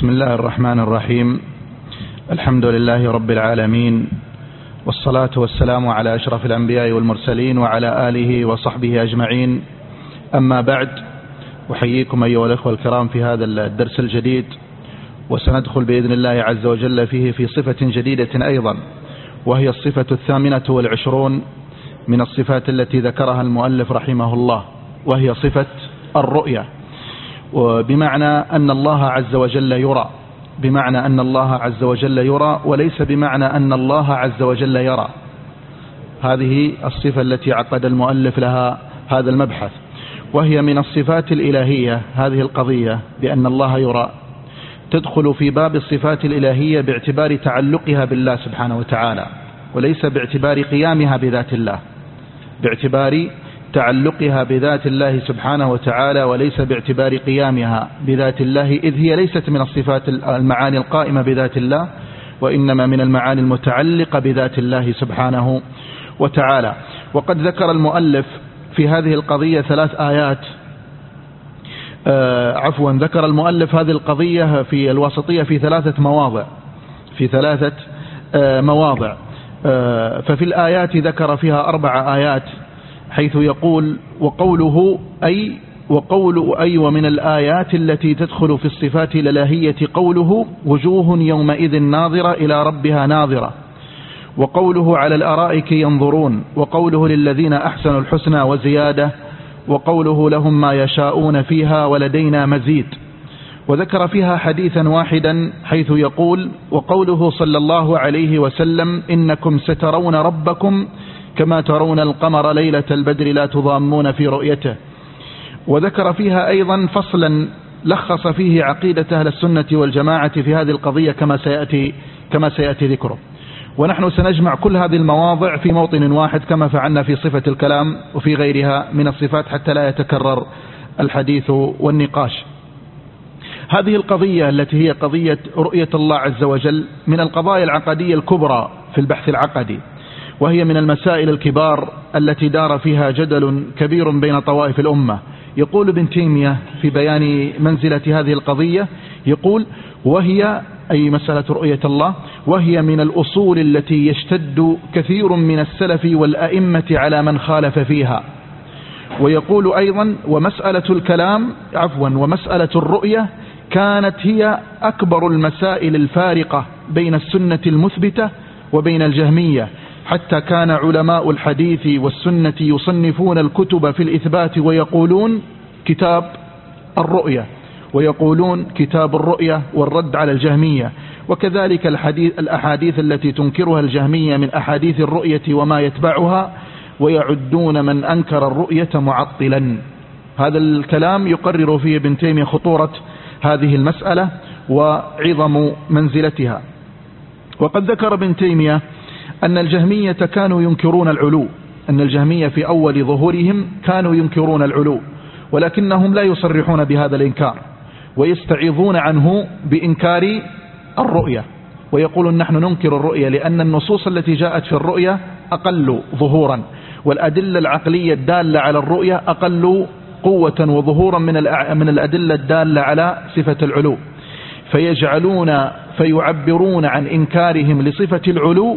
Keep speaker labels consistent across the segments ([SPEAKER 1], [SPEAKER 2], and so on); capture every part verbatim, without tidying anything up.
[SPEAKER 1] بسم الله الرحمن الرحيم. الحمد لله رب العالمين، والصلاة والسلام على أشرف الأنبياء والمرسلين وعلى آله وصحبه أجمعين. أما بعد، أحييكم أيها الأخوة الكرام في هذا الدرس الجديد، وسندخل بإذن الله عز وجل فيه في صفة جديدة أيضا، وهي الصفة الثامنة والعشرون من الصفات التي ذكرها المؤلف رحمه الله، وهي صفة الرؤية، وبمعنى أن الله عز وجل يرى، بمعنى أن الله عز وجل يرى، وليس بمعنى أن الله عز وجل يرى. هذه الصفة التي عقد المؤلف لها هذا المبحث، وهي من الصفات الإلهية. هذه القضية بأن الله يرى تدخل في باب الصفات الإلهية باعتبار تعلقها بالله سبحانه وتعالى، وليس باعتبار قيامها بذات الله، باعتبار تعلقها بذات الله سبحانه وتعالى، وليس باعتبار قيامها بذات الله، إذ هي ليست من الصفات المعاني القائمة بذات الله، وإنما من المعاني المتعلقة بذات الله سبحانه وتعالى. وقد ذكر المؤلف في هذه القضية ثلاث آيات، آه عفوا ذكر المؤلف هذه القضية في الواسطية في ثلاثة مواضع في ثلاثة آه مواضع آه ففي الآيات ذكر فيها أربع آيات، حيث يقول: وقوله أي وقول أي ومن الآيات التي تدخل في الصفات الإلهية قوله: وجوه يومئذ ناظرة إلى ربها ناظرة، وقوله: على الأرائك ينظرون، وقوله: للذين أحسنوا الحسنى وزيادة، وقوله: لهم ما يشاءون فيها ولدينا مزيد. وذكر فيها حديثا واحدا حيث يقول: وقوله صلى الله عليه وسلم: إنكم سترون ربكم كما ترون القمر ليلة البدر لا تضامون في رؤيته. وذكر فيها أيضا فصلا لخص فيه عقيدة أهل السنة والجماعة في هذه القضية كما سيأتي, كما سيأتي ذكره. ونحن سنجمع كل هذه المواضع في موطن واحد كما فعلنا في صفة الكلام وفي غيرها من الصفات، حتى لا يتكرر الحديث والنقاش. هذه القضية التي هي قضية رؤية الله عز وجل من القضايا العقدية الكبرى في البحث العقدي، وهي من المسائل الكبار التي دار فيها جدل كبير بين طوائف الأمة. يقول ابن تيمية في بيان منزلة هذه القضية، يقول: وهي أي مسألة رؤية الله، وهي من الأصول التي يشتد كثير من السلف والأئمة على من خالف فيها. ويقول أيضا: ومسألة الكلام عفوا ومسألة الرؤية كانت هي أكبر المسائل الفارقة بين السنة المثبتة وبين الجهمية، حتى كان علماء الحديث والسنة يصنفون الكتب في الإثبات ويقولون كتاب الرؤية، ويقولون كتاب الرؤية والرد على الجهمية. وكذلك الحديث الأحاديث التي تنكرها الجهمية من أحاديث الرؤية وما يتبعها، ويعدون من أنكر الرؤية معطلا. هذا الكلام يقرر فيه ابن تيمية خطورة هذه المسألة وعظم منزلتها. وقد ذكر ابن تيمية أن الجهمية كانوا ينكرون العلو، أن الجهمية في أول ظهورهم كانوا ينكرون العلو، ولكنهم لا يصرحون بهذا الإنكار، ويستعيضون عنه بإنكار الرؤية، ويقولون: نحن ننكر الرؤية لأن النصوص التي جاءت في الرؤية أقل ظهورا، والأدلة العقلية الدالة على الرؤية أقل قوة وظهورا من من الأدلة الدالة على صفة العلو، فيجعلون فيعبرون عن إنكارهم لصفة العلو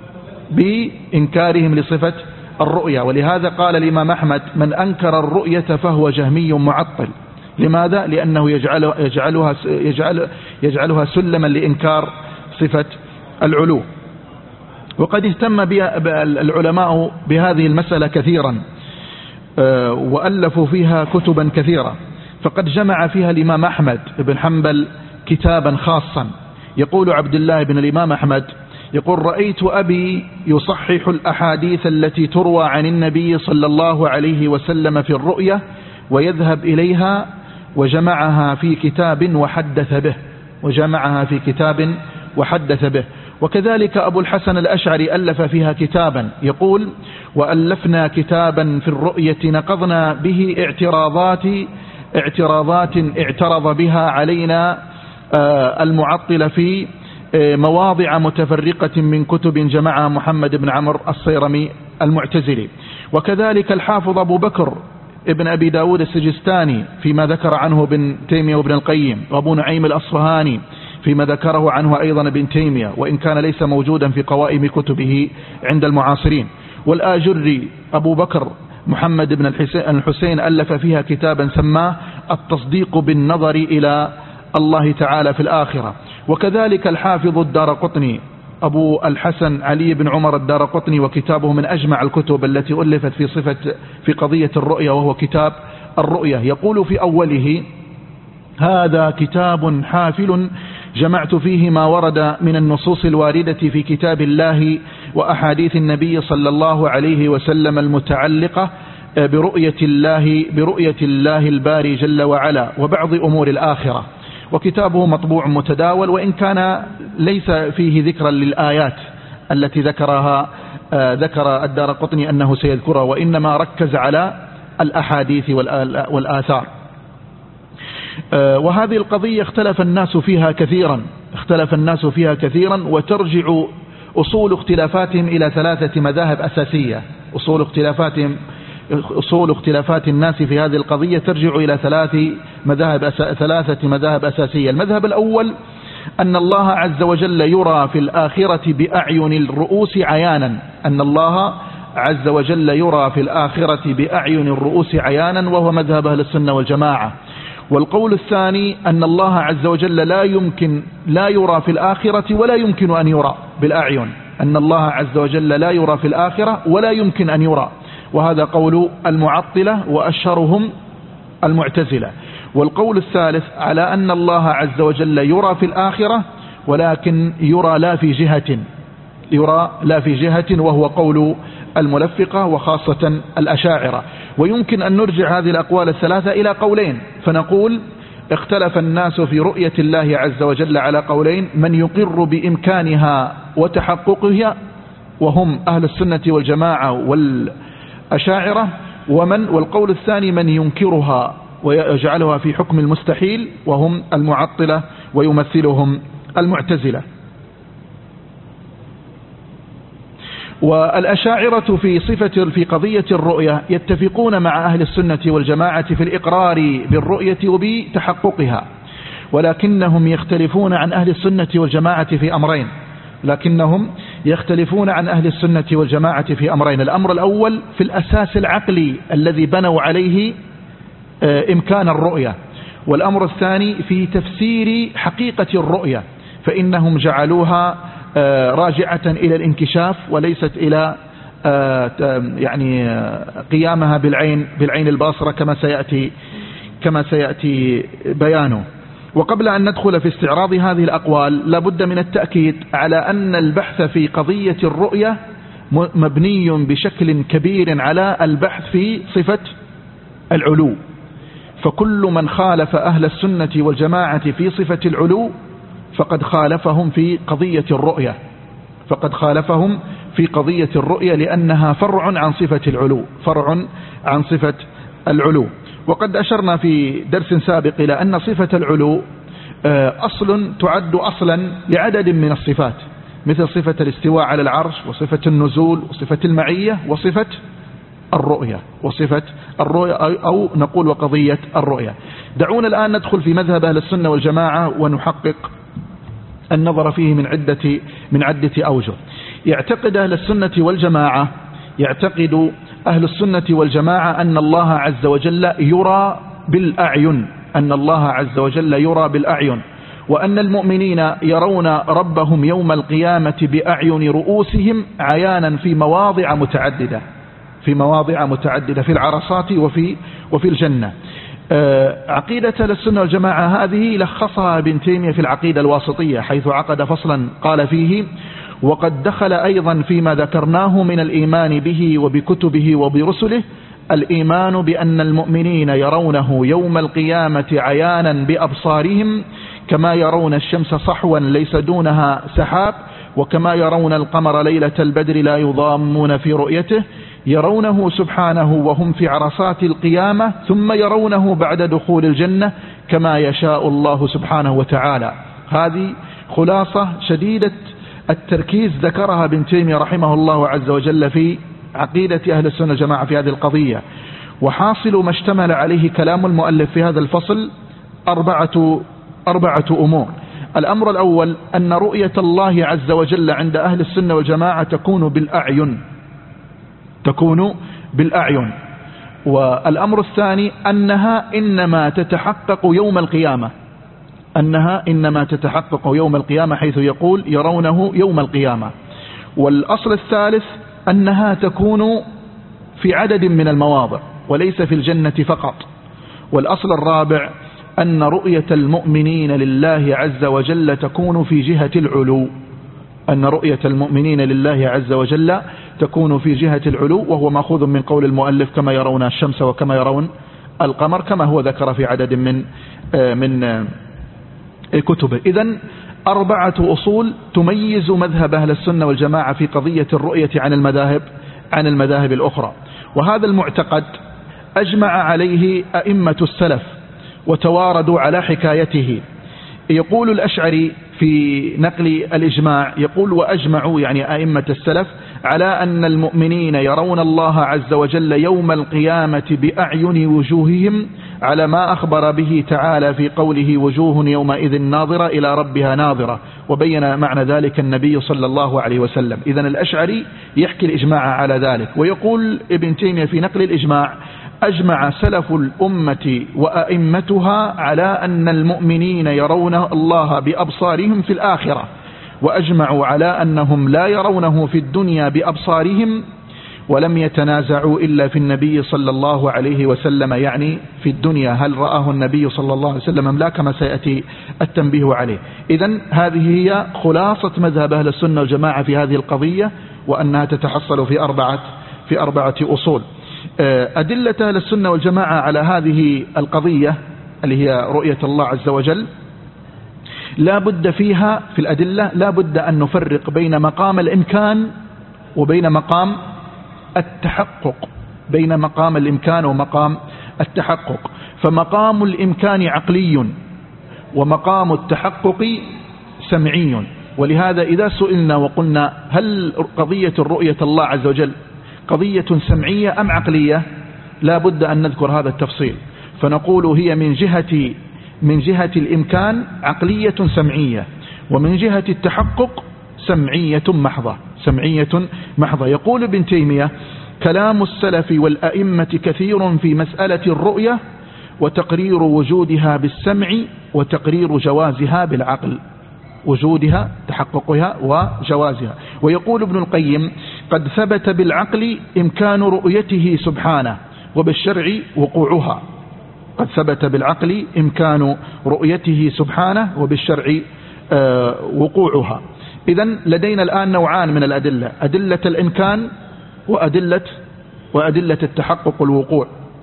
[SPEAKER 1] بإنكارهم لصفة الرؤية. ولهذا قال الإمام أحمد: من أنكر الرؤية فهو جهمي معطل. لماذا؟ لأنه يجعل يجعلها, يجعل يجعلها سلما لإنكار صفة العلو. وقد اهتم العلماء بهذه المسألة كثيرا، وألفوا فيها كتبا كثيرة، فقد جمع فيها الإمام أحمد بن حنبل كتابا خاصا. يقول عبد الله بن الإمام أحمد: يقول: رأيت أبي يصحح الأحاديث التي تروى عن النبي صلى الله عليه وسلم في الرؤية ويذهب إليها، وجمعها في كتاب وحدث به وجمعها في كتاب وحدث به. وكذلك أبو الحسن الأشعري ألف فيها كتابا، يقول: وألفنا كتابا في الرؤية نقضنا به اعتراضات اعتراضات اعترض بها علينا المعطل في مواضع متفرقة من كتب جمعها محمد بن عمرو الصيرمي المعتزلي. وكذلك الحافظ أبو بكر ابن أبي داود السجستاني فيما ذكر عنه ابن تيمية وابن القيم، وابو نعيم الأصفهاني فيما ذكره عنه أيضا ابن تيمية، وإن كان ليس موجودا في قوائم كتبه عند المعاصرين. والآجري أبو بكر محمد بن الحسين ألف فيها كتابا سماه التصديق بالنظر إلى الله تعالى في الآخرة. وكذلك الحافظ الدارقطني أبو الحسن علي بن عمر الدارقطني، وكتابه من أجمع الكتب التي ألفت في صفة في قضية الرؤية، وهو كتاب الرؤية. يقول في أوله: هذا كتاب حافل جمعت فيه ما ورد من النصوص الواردة في كتاب الله وأحاديث النبي صلى الله عليه وسلم المتعلقة برؤية الله برؤية الله الباري جل وعلا وبعض أمور الآخرة. وكتابه مطبوع متداول، وإن كان ليس فيه ذكرا للآيات التي ذكرها ذكر الدارقطني أنه سيذكرها، وإنما ركز على الأحاديث والآثار. وهذه القضية اختلف الناس فيها كثيرا اختلف الناس فيها كثيرا وترجع أصول اختلافاتهم إلى ثلاثة مذاهب أساسية. أصول اختلافاتهم أصول اختلافات الناس في هذه القضية ترجع إلى ثلاث مذاهب أس... ثلاثة مذاهب أساسية. المذهب الأول أن الله عز وجل يرى في الآخرة بأعين الرؤوس عيانا أن الله عز وجل يرى في الآخرة بأعين الرؤوس عيانا، وهو مذهب أهل السنة والجماعة. والقول الثاني أن الله عز وجل لا يمكن لا يرى في الآخرة ولا يمكن أن يرى بالأعين أن الله عز وجل لا يرى في الآخرة ولا يمكن أن يرى، وهذا قول المعطلة وأشهرهم المعتزلة. والقول الثالث على أن الله عز وجل يرى في الآخرة ولكن يرى لا في جهة يرى لا في جهة وهو قول الملفقة وخاصة الأشاعرة. ويمكن أن نرجع هذه الأقوال الثلاثة إلى قولين، فنقول اختلف الناس في رؤية الله عز وجل على قولين: من يقر بإمكانها وتحققها وهم أهل السنة والجماعة والأشاعرة، ومن والقول الثاني من ينكرها ويجعلها في حكم المستحيل وهم المعطلة ويمثلهم المعتزلة. والأشاعرة في صفة في قضية الرؤية يتفقون مع أهل السنة والجماعة في الإقرار بالرؤية وبتحققها، ولكنهم يختلفون عن أهل السنة والجماعة في أمرين لكنهم يختلفون عن أهل السنة والجماعة في أمرين الأمر الأول في الأساس العقلي الذي بنوا عليه إمكان الرؤية، والأمر الثاني في تفسير حقيقة الرؤية، فإنهم جعلوها راجعة إلى الانكشاف وليست إلى يعني قيامها بالعين بالعين الباصرة كما سيأتي كما سيأتي بيانه. وقبل أن ندخل في استعراض هذه الأقوال لابد من التأكيد على أن البحث في قضية الرؤية مبني بشكل كبير على البحث في صفة العلو، فكل من خالف أهل السنة والجماعة في صفة العلو فقد خالفهم في قضية الرؤية فقد خالفهم في قضية الرؤية لأنها فرع عن صفة العلو فرع عن صفة العلو. وقد أشرنا في درس سابق إلى أن صفة العلو أصل تعد أصلا لعدد من الصفات، مثل صفة الاستواء على العرش وصفة النزول وصفة المعية وصفة الرؤية وصفة الرؤية أو نقول وقضية الرؤية. دعونا الآن ندخل في مذهب أهل السنة والجماعة ونحقق النظر فيه من عدة من عدة أوجه. يعتقد أهل السنة والجماعة يعتقد أهل السنة والجماعة أن الله عز وجل يرى بالأعين أن الله عز وجل يرى بالأعين وأن المؤمنين يرون ربهم يوم القيامة بأعين رؤوسهم عيانا في مواضع متعددة في مواضع متعددة في العرصات وفي وفي الجنة. عقيدة السنة والجماعة هذه لخصها ابن تيمية في العقيدة الواسطية، حيث عقد فصلا قال فيه: وقد دخل أيضا فيما ذكرناه من الإيمان به وبكتبه وبرسله الإيمان بأن المؤمنين يرونه يوم القيامة عيانا بأبصارهم كما يرون الشمس صحوا ليس دونها سحاب، وكما يرون القمر ليلة البدر لا يضامون في رؤيته، يرونه سبحانه وهم في عرصات القيامة، ثم يرونه بعد دخول الجنة كما يشاء الله سبحانه وتعالى. هذه خلاصة شديدة التركيز ذكرها ابن تيمية رحمه الله عز وجل في عقيدة أهل السنة والجماعة في هذه القضية. وحاصل ما اشتمل عليه كلام المؤلف في هذا الفصل أربعة, أربعة أمور. الأمر الأول أن رؤية الله عز وجل عند أهل السنة والجماعة تكون بالأعين، تكون بالأعين. والأمر الثاني أنها إنما تتحقق يوم القيامة، أنها إنما تتحقق يوم القيامة، حيث يقول يرونه يوم القيامة. والأصل الثالث أنها تكون في عدد من المواضع وليس في الجنة فقط. والأصل الرابع أن رؤية المؤمنين لله عز وجل تكون في جهة العلو، أن رؤية المؤمنين لله عز وجل تكون في جهة العلو، وهو مأخوذ من قول المؤلف كما يرون الشمس وكما يرون القمر، كما هو ذكر في عدد من من كتبه. إذن أربعة أصول تميز مذهب أهل السنة والجماعة في قضية الرؤية عن المذاهب عن المذاهب الأخرى. وهذا المعتقد أجمع عليه أئمة السلف وتواردوا على حكايته. يقول الأشعري في نقل الإجماع، يقول وأجمعوا يعني أئمة السلف على أن المؤمنين يرون الله عز وجل يوم القيامة بأعين وجوههم، على ما أخبر به تعالى في قوله وجوه يومئذ ناظرة إلى ربها ناظرة، وبين معنى ذلك النبي صلى الله عليه وسلم. إذن الأشعري يحكي الإجماع على ذلك. ويقول ابن تيمية في نقل الإجماع أجمع سلف الأمة وأئمتها على أن المؤمنين يرون الله بأبصارهم في الآخرة، وأجمعوا على أنهم لا يرونه في الدنيا بأبصارهم، ولم يتنازعوا إلا في النبي صلى الله عليه وسلم، يعني في الدنيا هل رآه النبي صلى الله عليه وسلم أم لا، كما سيأتي التنبيه عليه. إذن هذه هي خلاصة مذهب أهل السنة والجماعة في هذه القضية، وأنها تتحصل في أربعة, في أربعة أصول. أدلة أهل السنة والجماعة على هذه القضية اللي هي رؤية الله عز وجل لا بد فيها في الأدلة لا بد أن نفرق بين مقام الإمكان وبين مقام التحقق، بين مقام الإمكان ومقام التحقق. فمقام الإمكان عقلي ومقام التحقق سمعي. ولهذا إذا سئلنا وقلنا هل قضية الرؤية الله عز وجل قضية سمعية أم عقلية، لا بد أن نذكر هذا التفصيل، فنقول هي من جهة من جهة الإمكان عقلية سمعية، ومن جهة التحقق سمعية محضة سمعية محضة. يقول ابن تيمية كلام السلف والأئمة كثير في مسألة الرؤية، وتقرير وجودها بالسمع وتقرير جوازها بالعقل، وجودها تحققها وجوازها. ويقول ابن القيم قد ثبت بالعقل إمكان رؤيته سبحانه، وبالشرع وقوعها. قد ثبت بالعقل إمكان رؤيته سبحانه، وبالشرع وقوعها. إذن لدينا الآن نوعان من الأدلة، أدلة الإمكان وأدلة وأدلة التحقق والوقوع.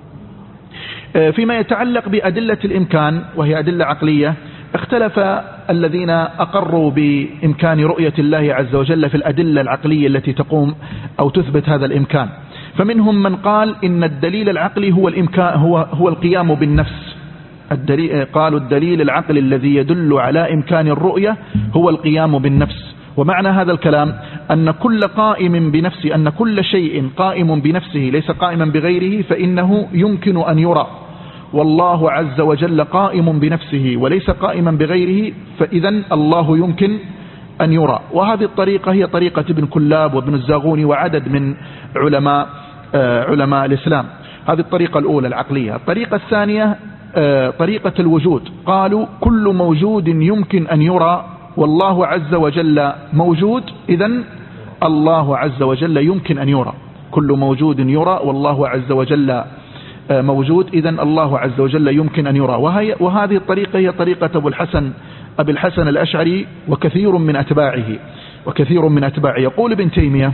[SPEAKER 1] فيما يتعلق بأدلة الإمكان وهي أدلة عقلية، اختلف الذين أقروا بإمكان رؤية الله عز وجل في الأدلة العقلية التي تقوم أو تثبت هذا الإمكان. فمنهم من قال إن الدليل العقلي هو الإمكان هو هو القيام بالنفس. الدليل قالوا الدليل العقلي الذي يدل على إمكان الرؤية هو القيام بالنفس. ومعنى هذا الكلام أن كل قائم بنفسه أن كل شيء قائم بنفسه ليس قائما بغيره فإنه يمكن أن يرى، والله عز وجل قائم بنفسه وليس قائما بغيره، فإذا الله يمكن أن يرى. وهذه الطريقة هي طريقة ابن كلاب وابن الزاغوني وعدد من علماء علماء الإسلام. هذه الطريقة الأولى العقلية. الطريقة الثانية طريقة الوجود، قالوا كل موجود يمكن أن يرى والله عز وجل موجود، إذن الله عز وجل يمكن أن يرى. كل موجود يرى والله عز وجل موجود، إذن الله عز وجل يمكن أن يرى. وهي وهذه الطريقة هي طريقة أبو الحسن أبي الحسن الأشعري وكثير من أتباعه وكثير من أتباعه. يقول ابن تيمية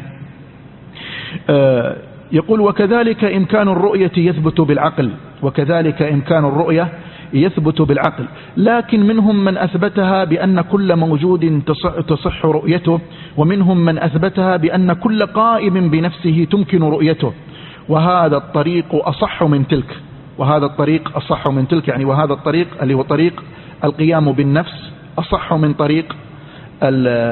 [SPEAKER 1] يقول وكذلك إمكان الرؤية يثبت بالعقل، وكذلك إمكان الرؤية يثبت بالعقل، لكن منهم من أثبتها بأن كل موجود تصح رؤيته، ومنهم من أثبتها بأن كل قائم بنفسه تمكن رؤيته، وهذا الطريق أصح من تلك وهذا الطريق أصح من تلك يعني وهذا الطريق اللي هو طريق القيام بالنفس أصح من طريق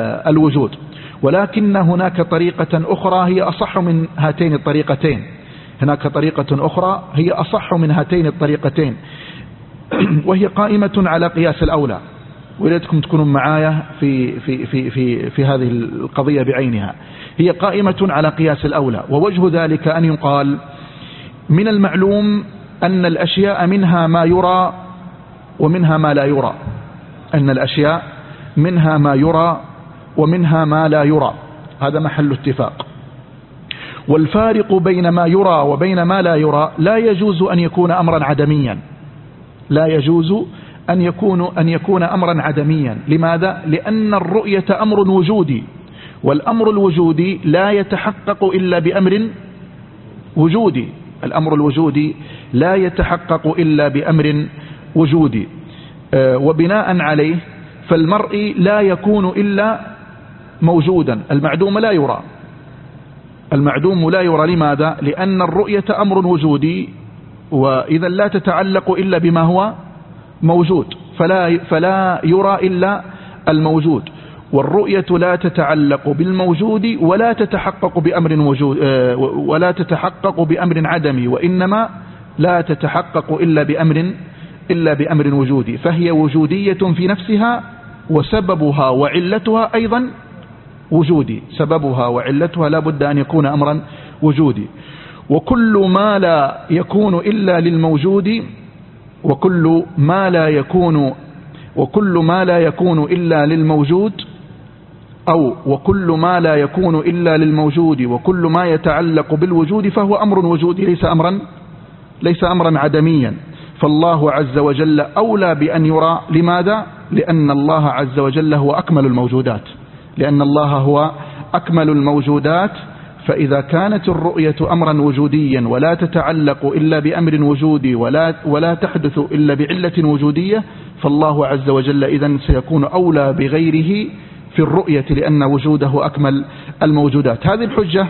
[SPEAKER 1] الوجود. ولكن هناك طريقة أخرى هي أصح من هاتين الطريقتين، هناك طريقة أخرى هي أصح من هاتين الطريقتين، وهي قائمة على قياس الأولى، وليتكم تكونوا معايا في, في, في, في, في هذه القضية بعينها. هي قائمة على قياس الأولى، ووجه ذلك أن يقال من المعلوم أن الأشياء منها ما يرى ومنها ما لا يرى، أن الأشياء منها ما يرى ومنها ما لا يرى، هذا محل اتفاق. والفارق بين ما يرى وبين ما لا يرى لا يجوز أن يكون أمرا عدميا، لا يجوز أن يكون أن يكون أمرا عدميا. لماذا؟ لأن الرؤية أمر وجودي، والأمر الوجودي لا يتحقق إلا بأمر وجودي، الأمر الوجودي لا يتحقق إلا بأمر وجودي. وبناء عليه فالمرء لا يكون إلا موجودا، المعدوم لا يرى، المعدوم لا يرى. لماذا؟ لأن الرؤية أمر وجودي، وإذا لا تتعلق إلا بما هو موجود، فلا, فلا يرى إلا الموجود، والرؤية لا تتعلق بالموجود ولا تتحقق بأمر وجود ولا تتحقق بأمر عدمي، وإنما لا تتحقق إلا بأمر إلا بأمر وجودي، فهي وجودية في نفسها، وسببها وعلتها أيضا وجودي، سببها وعلتها لا بد أن يكون أمرا وجودي. وكل ما لا يكون إلا للموجود وكل ما لا يكون وكل ما لا يكون إلا للموجود أو وكل ما لا يكون إلا للموجود وكل ما يتعلق بالوجود فهو أمر وجودي، ليس أمرا ليس أمرا عدميا. فالله عز وجل أولى بأن يرى. لماذا؟ لأن الله عز وجل هو أكمل الموجودات، لأن الله هو أكمل الموجودات. فإذا كانت الرؤية أمرا وجوديا ولا تتعلق إلا بأمر وجودي ولا, ولا تحدث إلا بعلة وجودية، فالله عز وجل إذن سيكون أولى بغيره في الرؤية، لأن وجوده أكمل الموجودات. هذه الحجة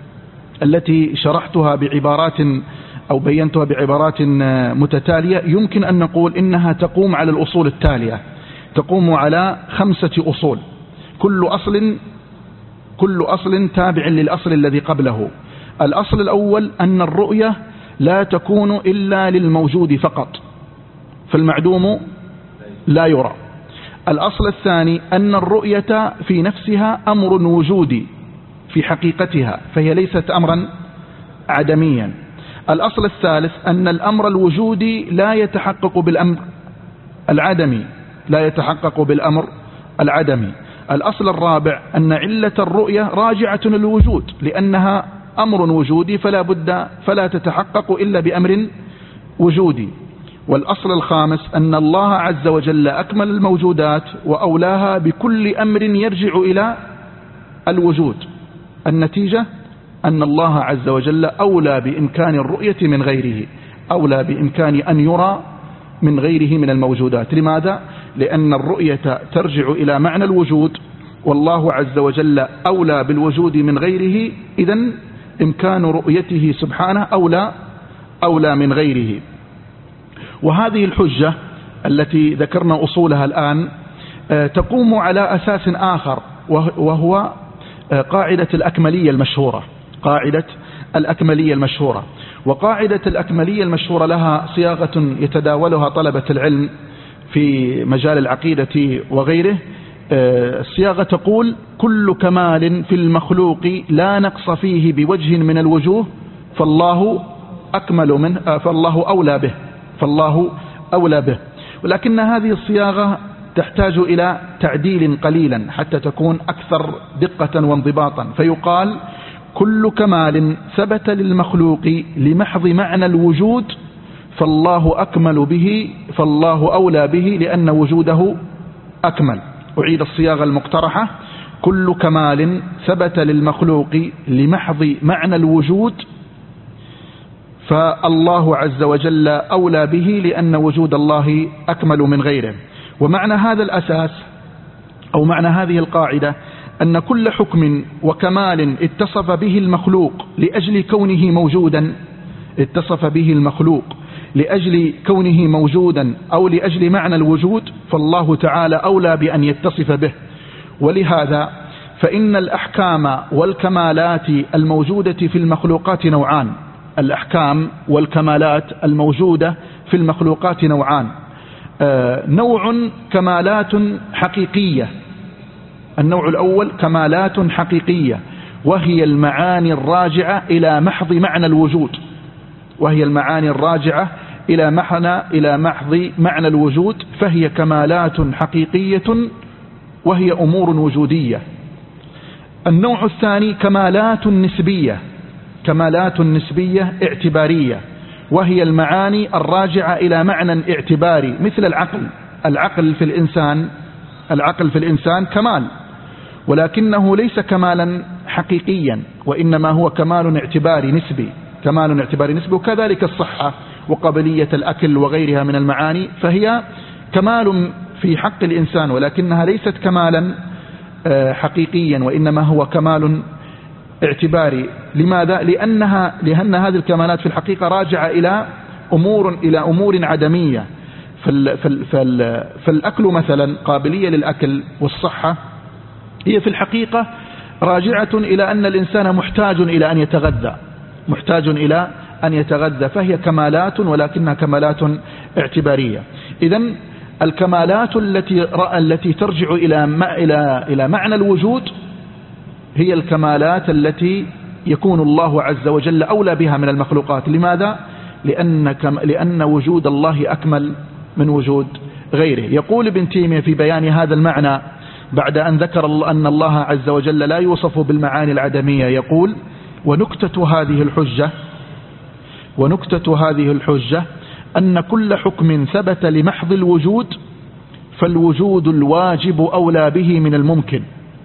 [SPEAKER 1] التي شرحتها بعبارات أو بينتها بعبارات متتالية يمكن أن نقول إنها تقوم على الأصول التالية، تقوم على خمسة أصول، كل أصل كل أصل تابع للأصل الذي قبله. الأصل الأول أن الرؤية لا تكون إلا للموجود فقط، فالمعدوم لا يرى. الأصل الثاني أن الرؤية في نفسها أمر وجودي في حقيقتها، فهي ليست أمرا عدميا. الأصل الثالث أن الأمر الوجودي لا يتحقق بالأمر العدمي، لا يتحقق بالأمر العدمي. الأصل الرابع أن علة الرؤية راجعة للوجود، لأنها أمر وجودي فلا بد فلا تتحقق إلا بأمر وجودي. والأصل الخامس أن الله عز وجل أكمل الموجودات وأولاها بكل أمر يرجع إلى الوجود. النتيجة أن الله عز وجل أولى بإمكان الرؤية من غيره، أولى بإمكان أن يرى من غيره من الموجودات. لماذا؟ لأن الرؤية ترجع إلى معنى الوجود، والله عز وجل أولى بالوجود من غيره، إذن إمكان رؤيته سبحانه أولى أولى من غيره. وهذه الحجة التي ذكرنا أصولها الآن تقوم على أساس آخر، وهو قاعدة الأكملية المشهورة، قاعدة الأكملية المشهورة. وقاعدة الأكملية المشهورة لها صياغة يتداولها طلبة العلم في مجال العقيدة وغيره. الصياغة تقول: كل كمال في المخلوق لا نقص فيه بوجه من الوجوه فالله أكمل منه، فالله أولى به، فالله أولى به. ولكن هذه الصياغة تحتاج إلى تعديل قليلا حتى تكون أكثر دقة وانضباطا، فيقال: كل كمال ثبت للمخلوق لمحض معنى الوجود فالله أكمل به، فالله أولى به لأن وجوده أكمل. أعيد الصياغة المقترحة: كل كمال ثبت للمخلوق لمحض معنى الوجود فالله عز وجل أولى به لأن وجود الله أكمل من غيره. ومعنى هذا الأساس أو معنى هذه القاعدة أن كل حكم وكمال اتصف به المخلوق لأجل كونه موجودا، اتصف به المخلوق لأجل كونه موجودا أو لأجل معنى الوجود، فالله تعالى أولى بأن يتصف به. ولهذا فإن الأحكام والكمالات الموجودة في المخلوقات نوعان: الأحكام والكمالات الموجودة في المخلوقات نوعان. نوع كمالات حقيقية، النوع الأول كمالات حقيقية وهي المعاني الراجعة إلى محض معنى الوجود، وهي المعاني الراجعة إلى معنى إلى محض معنى الوجود، فهي كمالات حقيقية وهي أمور وجودية. النوع الثاني كمالات نسبية، كمالات نسبية اعتبارية، وهي المعاني الراجعة إلى معنى اعتباري مثل العقل. العقل في الإنسان العقل في الإنسان كمال، ولكنه ليس كمالا حقيقيا، وإنما هو كمال اعتباري نسبي، كمال اعتباري نسبي. وكذلك الصحة وقابلية الأكل وغيرها من المعاني، فهي كمال في حق الإنسان ولكنها ليست كمالا حقيقيا، وإنما هو كمال اعتباري. لماذا؟ لأنها لأن هذه الكمالات في الحقيقة راجعة إلى أمور إلى أمور عدمية. فال فال فال فالأكل مثلا، قابلية للأكل والصحة، هي في الحقيقة راجعة إلى أن الإنسان محتاج إلى أن يتغذى، محتاج إلى أن يتغذى، فهي كمالات ولكنها كمالات اعتبارية. إذن الكمالات التي التي ترجع إلى إلى إلى معنى الوجود هي الكمالات التي يكون الله عز وجل أولى بها من المخلوقات. لماذا؟ لأن لأن وجود الله أكمل من وجود غيره. يقول ابن تيمية في بيان هذا المعنى بعد أن ذكر أن الله عز وجل لا يوصف بالمعاني العدمية، يقول: ونكتة هذه الحجة ونكتة هذه الحجة أن كل حكم ثبت لمحض الوجود فالوجود الواجب أولى به من الممكن،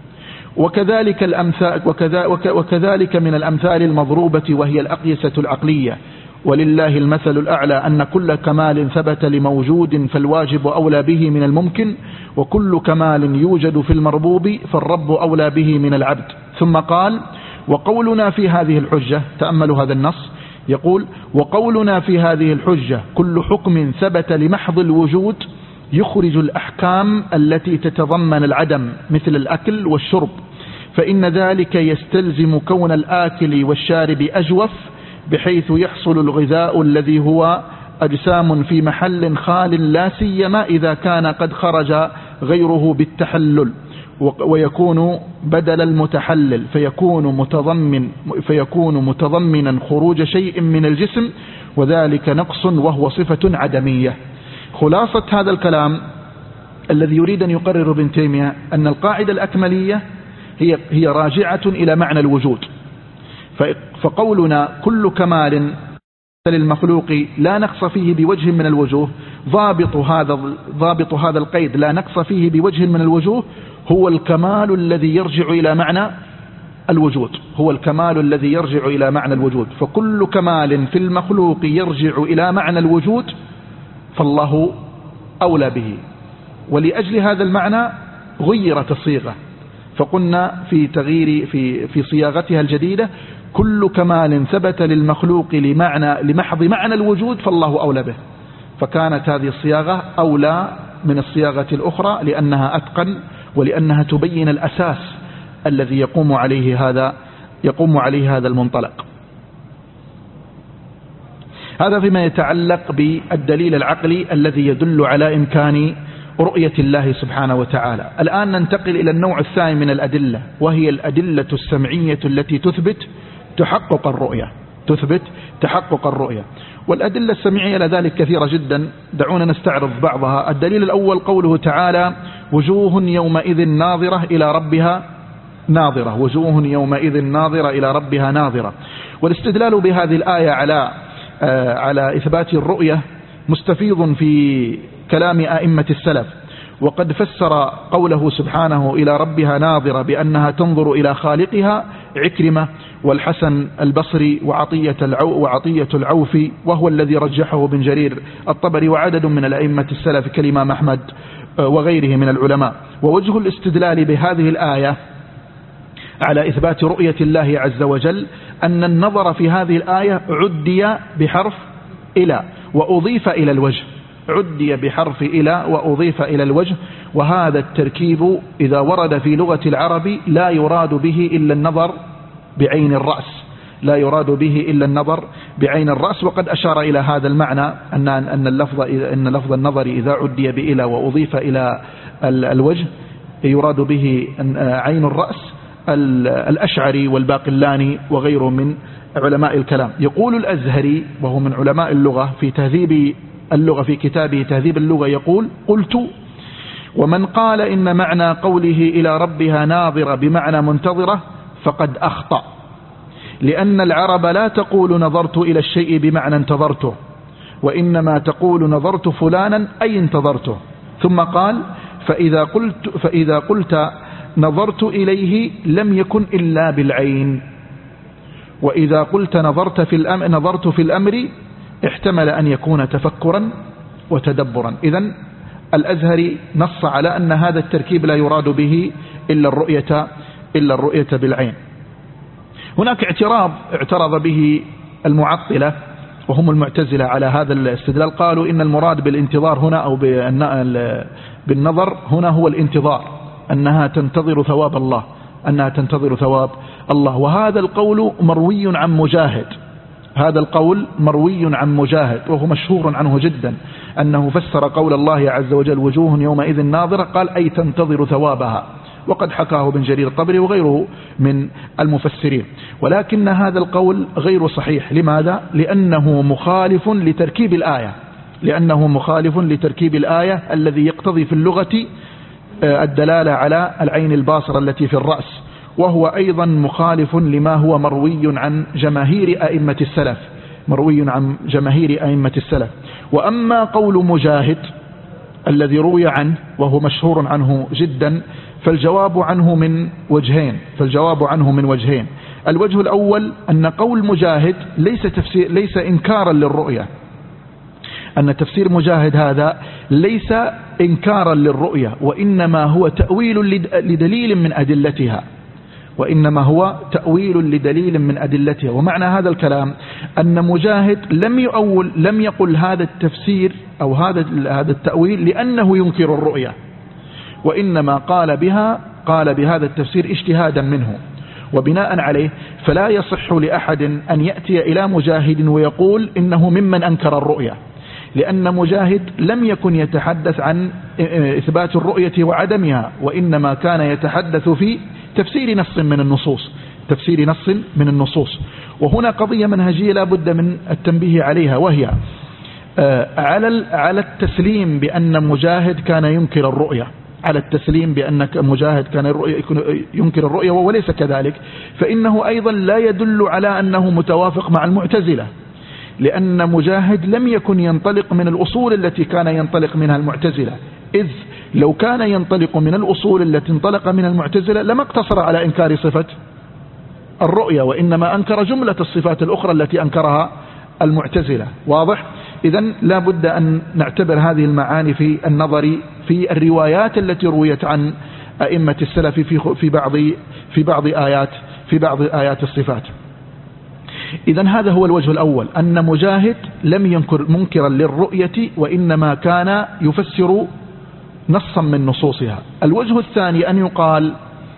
[SPEAKER 1] وكذلك الأمثال وكذا وكذلك من الأمثال المضروبة وهي الأقيسة العقلية. ولله المثل الأعلى أن كل كمال ثبت لموجود فالواجب أولى به من الممكن، وكل كمال يوجد في المربوب فالرب أولى به من العبد. ثم قال: وقولنا في هذه الحجة، تأملوا هذا النص، يقول: وقولنا في هذه الحجة كل حكم ثبت لمحض الوجود يخرج الأحكام التي تتضمن العدم مثل الأكل والشرب، فإن ذلك يستلزم كون الآكل والشارب أجوف بحيث يحصل الغذاء الذي هو أجسام في محل خال، لا سيما إذا كان قد خرج غيره بالتحلل، ويكون بدل المتحلل فيكون متضمن فيكون متضمنا خروج شيء من الجسم، وذلك نقص وهو صفة عدمية. خلاصة هذا الكلام الذي يريد أن يقرر ابن تيمية أن القاعدة الأكملية هي هي راجعة إلى معنى الوجود. فقولنا كل كمال للمخلوق لا نقص فيه بوجه من الوجوه، ضابط هذا ضابط هذا القيد لا نقص فيه بوجه من الوجوه هو الكمال الذي يرجع إلى معنى الوجود، هو الكمال الذي يرجع إلى معنى الوجود. فكل كمال في المخلوق يرجع إلى معنى الوجود فالله أولى به. ولأجل هذا المعنى غيرت الصيغة، فقلنا في تغيير في في صياغتها الجديدة: كل كمال ثبت للمخلوق لمعنى لمحض معنى الوجود فالله أولى به. فكانت هذه الصياغة أولى من الصياغة الأخرى لأنها أتقن، ولأنها تبين الأساس الذي يقوم عليه هذا يقوم عليه هذا المنطلق. هذا فيما يتعلق بالدليل العقلي الذي يدل على إمكان رؤية الله سبحانه وتعالى. الآن ننتقل إلى النوع الثاني من الأدلة، وهي الأدلة السمعية التي تثبت تحقق الرؤية تثبت تحقق الرؤية والأدلة السمعية لذلك كثيرة جدا. دعونا نستعرض بعضها. الدليل الأول قوله تعالى: وجوه يومئذ ناظرة إلى ربها ناظرة وجوه يومئذ ناظرة إلى ربها ناظرة. والاستدلال بهذه الآية على على إثبات الرؤية مستفيض في كلام أئمة السلف، وقد فسر قوله سبحانه إلى ربها ناظرة بأنها تنظر إلى خالقها عكرمة والحسن البصري وعطية العو وعطية العوفي، وهو الذي رجحه ابن جرير الطبري وعدد من الأئمة السلف كالإمام أحمد وغيره من العلماء. ووجه الاستدلال بهذه الآية على إثبات رؤية الله عز وجل أن النظر في هذه الآية عدي بحرف إلى وأضيف إلى الوجه عدي بحرف إلى وأضيف إلى الوجه. وهذا التركيب إذا ورد في لغة العرب لا يراد به إلا النظر بعين الرأس، لا يراد به إلا النظر بعين الرأس. وقد أشار إلى هذا المعنى أن أن اللفظ أن لفظ النظر إذا عدي بإلى وأضيف إلى الوجه يراد به عين الرأس الأشعري والباقلاني وغيره من علماء الكلام. يقول الأزهري وهو من علماء اللغة في تهذيب اللغة في كتابه تهذيب اللغة يقول: قلت: ومن قال إن معنى قوله إلى ربها ناظرة بمعنى منتظرة فقد أخطأ، لأن العرب لا تقول نظرت إلى الشيء بمعنى انتظرته، وإنما تقول نظرت فلانا أي انتظرته. ثم قال: فإذا قلت, فإذا قلت نظرت إليه لم يكن إلا بالعين، وإذا قلت نظرت في الأمر, نظرت في الأمر احتمل أن يكون تفكرا وتدبرا. إذن الأزهري نص على أن هذا التركيب لا يراد به إلا الرؤية, إلا الرؤية بالعين. هناك اعتراض اعترض به المعطلة وهم المعتزلة على هذا الاستدلال. قالوا إن المراد بالانتظار هنا أو بالنظر هنا هو الانتظار، أنها تنتظر ثواب الله، أنها تنتظر ثواب الله. وهذا القول مروي عن مجاهد، هذا القول مروي عن مجاهد وهو مشهور عنه جدا، أنه فسر قول الله عز وجل وجوه يومئذ ناظرة قال أي تنتظر ثوابها، وقد حكاه ابن جرير الطبري وغيره من المفسرين. ولكن هذا القول غير صحيح. لماذا؟ لأنه مخالف لتركيب الآية، لأنه مخالف لتركيب الآية الذي يقتضي في اللغة الدلالة على العين الباصرة التي في الرأس، وهو أيضا مخالف لما هو مروي عن جماهير أئمة السلف، مروي عن جماهير أئمة السلف. وأما قول مجاهد الذي روي عنه وهو مشهور عنه جدا فالجواب عنه من وجهين فالجواب عنه من وجهين الوجه الأول أن قول مجاهد ليس تفسير ليس إنكارا للرؤية، أن تفسير مجاهد هذا ليس إنكارا للرؤية، وإنما هو تأويل لدليل من أدلتها وإنما هو تأويل لدليل من أدلتها. ومعنى هذا الكلام أن مجاهد لم يؤول لم يقل هذا التفسير أو هذا هذا التأويل لأنه ينكر الرؤية، وإنما قال بها قال بهذا التفسير اجتهادا منه. وبناء عليه فلا يصح لأحد أن يأتي إلى مجاهد ويقول إنه ممن أنكر الرؤية، لأن مجاهد لم يكن يتحدث عن إثبات الرؤية وعدمها، وإنما كان يتحدث في تفسير نص من النصوص تفسير نص من النصوص. وهنا قضية منهجية لا بد من التنبيه عليها، وهي على على التسليم بأن مجاهد كان ينكر الرؤية على التسليم بأن مجاهد كان ينكر الرؤية وليس كذلك، فإنه أيضا لا يدل على أنه متوافق مع المعتزلة، لأن مجاهد لم يكن ينطلق من الأصول التي كان ينطلق منها المعتزلة، إذ لو كان ينطلق من الأصول التي انطلق منها المعتزلة لما اقتصر على إنكار صفة الرؤية، وإنما أنكر جملة الصفات الأخرى التي أنكرها المعتزلة. واضح؟ إذن لا بد أن نعتبر هذه المعاني في النظر في الروايات التي رويت عن أئمة السلف في في بعض في بعض آيات في بعض آيات الصفات. إذن هذا هو الوجه الأول، أن مجاهد لم ينكر منكرا للرؤية، وإنما كان يفسر نصا من نصوصها. الوجه الثاني أن يقال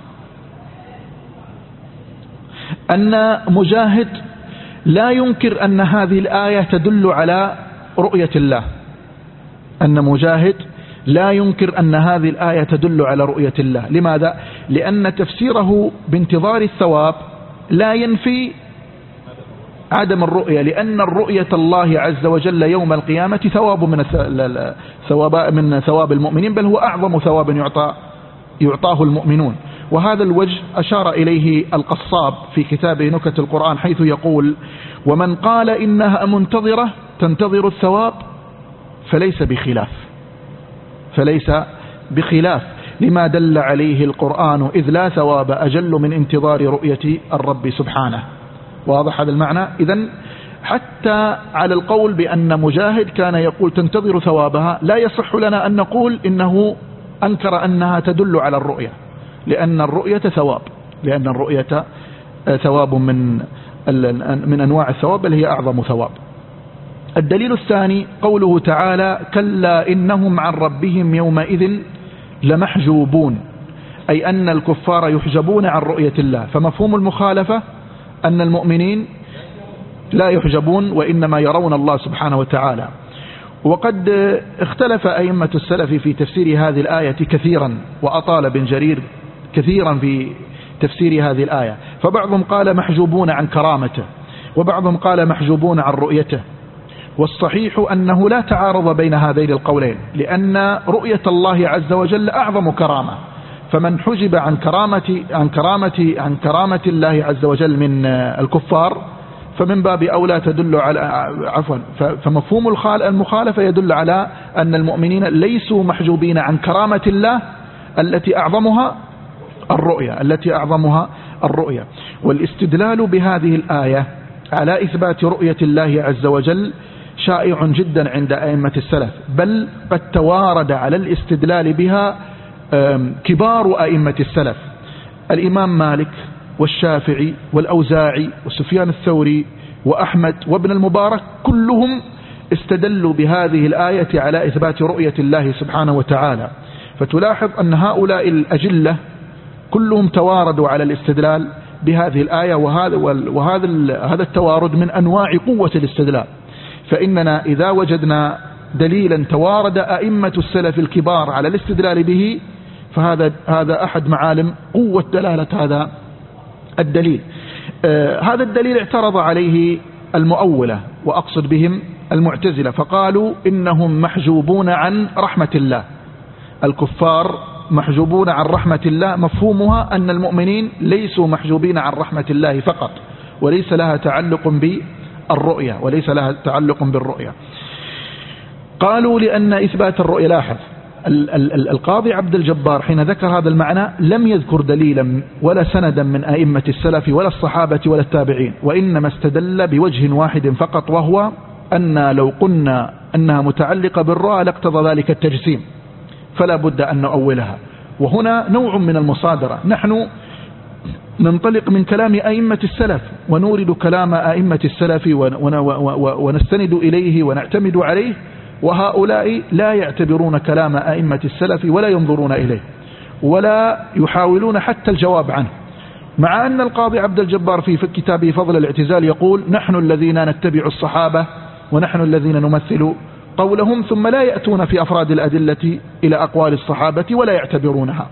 [SPEAKER 1] أن مجاهد لا ينكر أن هذه الآية تدل على رؤية الله، أن مجاهد لا ينكر أن هذه الآية تدل على رؤية الله. لماذا؟ لأن تفسيره بانتظار الثواب لا ينفي عدم الرؤية، لأن الرؤية الله عز وجل يوم القيامة ثواب من ثواب من ثواب المؤمنين، بل هو أعظم ثواب يعطى يعطاه المؤمنون. وهذا الوجه أشار إليه القصاب في كتابه نكت القرآن، حيث يقول: ومن قال إنها منتظرة تنتظر الثواب فليس بخلاف فليس بخلاف لما دل عليه القرآن، إذ لا ثواب أجل من انتظار رؤية الرب سبحانه. واضح هذا المعنى؟ إذن حتى على القول بأن مجاهد كان يقول تنتظر ثوابها لا يصح لنا أن نقول إنه أنكر أنها تدل على الرؤية، لأن الرؤية ثواب لأن الرؤية ثواب من من أنواع الثواب، بل هي أعظم ثواب. الدليل الثاني قوله تعالى: كلا إنهم عن ربهم يومئذ لمحجوبون، أي أن الكفار يحجبون عن رؤية الله. فمفهوم المخالفة أن المؤمنين لا يحجبون وإنما يرون الله سبحانه وتعالى. وقد اختلف أئمة السلف في تفسير هذه الآية كثيرا، وأطال ابن جرير كثيرا في تفسير هذه الآية، فبعضهم قال محجوبون عن كرامته، وبعضهم قال محجوبون عن رؤيته. والصحيح أنه لا تعارض بين هذين القولين، لأن رؤية الله عز وجل أعظم كرامة، فمن حجب عن كرامة عن كرامة عن كرامة الله عز وجل من الكفار فمن باب أولى تدل على عفوا فمفهوم المخالفة يدل على أن المؤمنين ليسوا محجوبين عن كرامة الله التي أعظمها الرؤية التي أعظمها الرؤية. والاستدلال بهذه الآية على إثبات رؤية الله عز وجل شائع جدا عند أئمة السلف، بل قد توارد على الاستدلال بها كبار أئمة السلف، الإمام مالك والشافعي والأوزاعي وسفيان الثوري وأحمد وابن المبارك، كلهم استدلوا بهذه الآية على إثبات رؤية الله سبحانه وتعالى. فتلاحظ أن هؤلاء الأجلة كلهم تواردوا على الاستدلال بهذه الآية، وهذا وهذا هذا التوارد من أنواع قوة الاستدلال. فإننا إذا وجدنا دليلا توارد أئمة السلف الكبار على الاستدلال به فهذا هذا أحد معالم قوة دلالة هذا الدليل. آه هذا الدليل اعترض عليه المؤولة، وأقصد بهم المعتزلة، فقالوا إنهم محجوبون عن رحمة الله، الكفار محجوبون عن رحمة الله، مفهومها أن المؤمنين ليسوا محجوبين عن رحمة الله فقط، وليس لها تعلق بالرؤية وليس لها تعلق بالرؤية. قالوا لأن إثبات الرؤية، لاحظ القاضي عبد الجبار حين ذكر هذا المعنى لم يذكر دليلا ولا سندا من أئمة السلف ولا الصحابة ولا التابعين، وإنما استدل بوجه واحد فقط، وهو أن لو قلنا أنها متعلقة بالرؤى لاقتضى ذلك التجسيم، فلا بد أن نؤولها. وهنا نوع من المصادرة، نحن ننطلق من كلام أئمة السلف ونورد كلام أئمة السلف ونستند إليه ونعتمد عليه، وهؤلاء لا يعتبرون كلام أئمة السلف ولا ينظرون إليه ولا يحاولون حتى الجواب عنه، مع أن القاضي عبد الجبار في كتابه فضل الاعتزال يقول نحن الذين نتبع الصحابة ونحن الذين نمثل قولهم، ثم لا يأتون في أفراد الأدلة إلى أقوال الصحابة ولا يعتبرونها.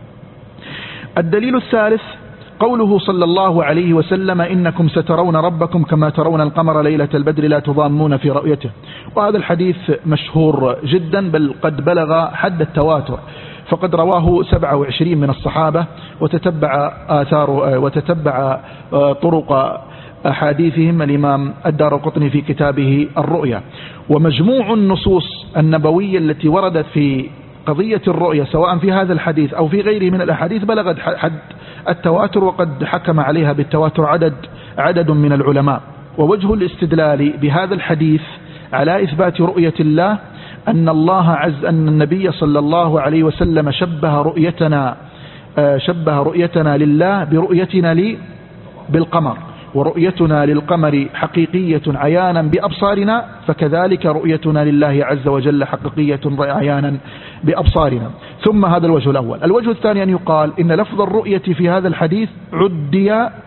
[SPEAKER 1] الدليل الثالث قوله صلى الله عليه وسلم إنكم سترون ربكم كما ترون القمر ليلة البدر لا تضامون في رؤيته، وهذا الحديث مشهور جدا بل قد بلغ حد التواتر، فقد رواه سبعة وعشرين من الصحابة، وتتبع آثار وتتبع طرق أحاديثهم الإمام الدارقطني في كتابه الرؤيا. ومجموع النصوص النبوية التي وردت في قضية الرؤيا سواء في هذا الحديث أو في غيره من الأحاديث بلغت حد التواتر، وقد حكم عليها بالتواتر عدد عدد من العلماء. ووجه الاستدلال بهذا الحديث على إثبات رؤية الله أن الله عز أن النبي صلى الله عليه وسلم شبه رؤيتنا شبه رؤيتنا لله برؤيتنا لي بالقمر، ورؤيتنا للقمر حقيقية عيانا بأبصارنا، فكذلك رؤيتنا لله عز وجل حقيقية عيانا بأبصارنا. ثم هذا الوجه الأول. الوجه الثاني أن يقال إن لفظ الرؤية في هذا الحديث عدي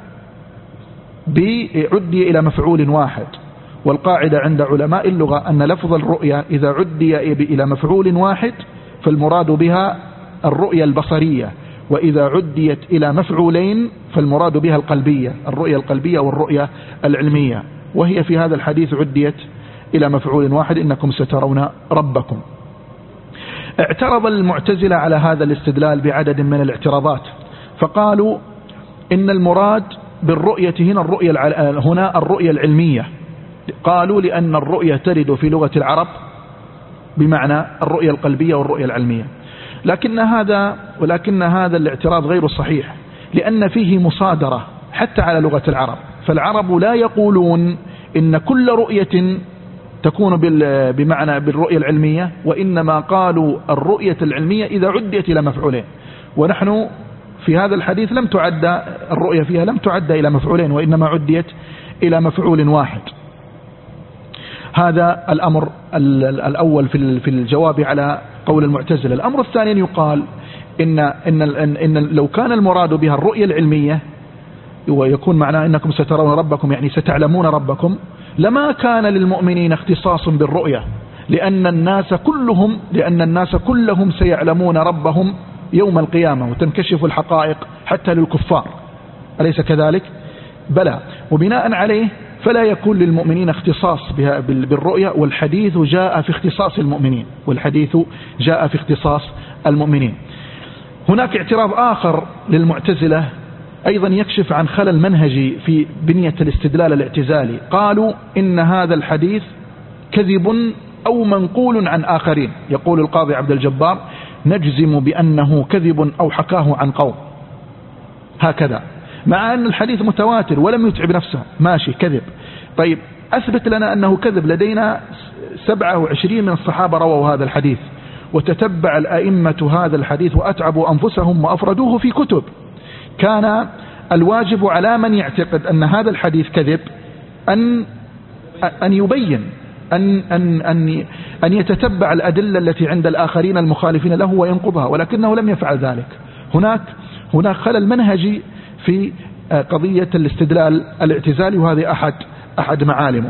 [SPEAKER 1] عدي إلى مفعول واحد، والقاعدة عند علماء اللغة أن لفظ الرؤية إذا عدي إلى مفعول واحد فالمراد بها الرؤية البصرية، وإذا عديت إلى مفعولين فالمراد بها القلبية، الرؤية القلبية والرؤية العلمية، وهي في هذا الحديث عديت إلى مفعول واحد إنكم سترون ربكم. اعترض المعتزلة على هذا الاستدلال بعدد من الاعتراضات، فقالوا إن المراد بالرؤية هنا الرؤية هنا الرؤية العلمية، قالوا لأن الرؤية ترد في لغة العرب بمعنى الرؤية القلبية والرؤية العلمية، لكن هذا ولكن هذا الاعتراض غير صحيح، لأن فيه مصادرة حتى على لغة العرب، فالعرب لا يقولون إن كل رؤية تكون بمعنى بالرؤية العلمية، وإنما قالوا الرؤية العلمية إذا عدت إلى مفعولين، ونحن في هذا الحديث لم تعد الرؤية فيها لم تعد إلى مفعولين وإنما عدت إلى مفعول واحد. هذا الأمر الأول في الجواب على قول المعتزلة. الأمر الثاني يقال إن, إن, إن لو كان المراد بها الرؤية العلمية ويكون معناه إنكم سترون ربكم يعني ستعلمون ربكم، لما كان للمؤمنين اختصاص بالرؤية، لأن الناس كلهم لأن الناس كلهم سيعلمون ربهم يوم القيامة وتنكشف الحقائق حتى للكفار، أليس كذلك؟ بلى. وبناء عليه فلا يكون للمؤمنين اختصاص بالرؤية، والحديث جاء في اختصاص المؤمنين والحديث جاء في اختصاص المؤمنين. هناك اعتراض آخر للمعتزلة أيضا يكشف عن خلل منهجي في بنية الاستدلال الاعتزالي. قالوا إن هذا الحديث كذب أو منقول عن آخرين. يقول القاضي عبد الجبار: نجزم بأنه كذب أو حكاه عن قوم، هكذا، مع أن الحديث متواتر ولم يتعب نفسه، ماشي كذب. طيب أثبت لنا أنه كذب. لدينا سبعة وعشرين من الصحابة رووا هذا الحديث، وتتبع الأئمة هذا الحديث وأتعبوا أنفسهم وأفردوه في كتب. كان الواجب على من يعتقد أن هذا الحديث كذب أن أن يبين أن أن أن أن يتتبع الأدلة التي عند الآخرين المخالفين له وينقضها، ولكنه لم يفعل ذلك. هناك هناك خلل منهجي في قضية الاستدلال الاعتزالي، وهذه أحد أحد معالمه.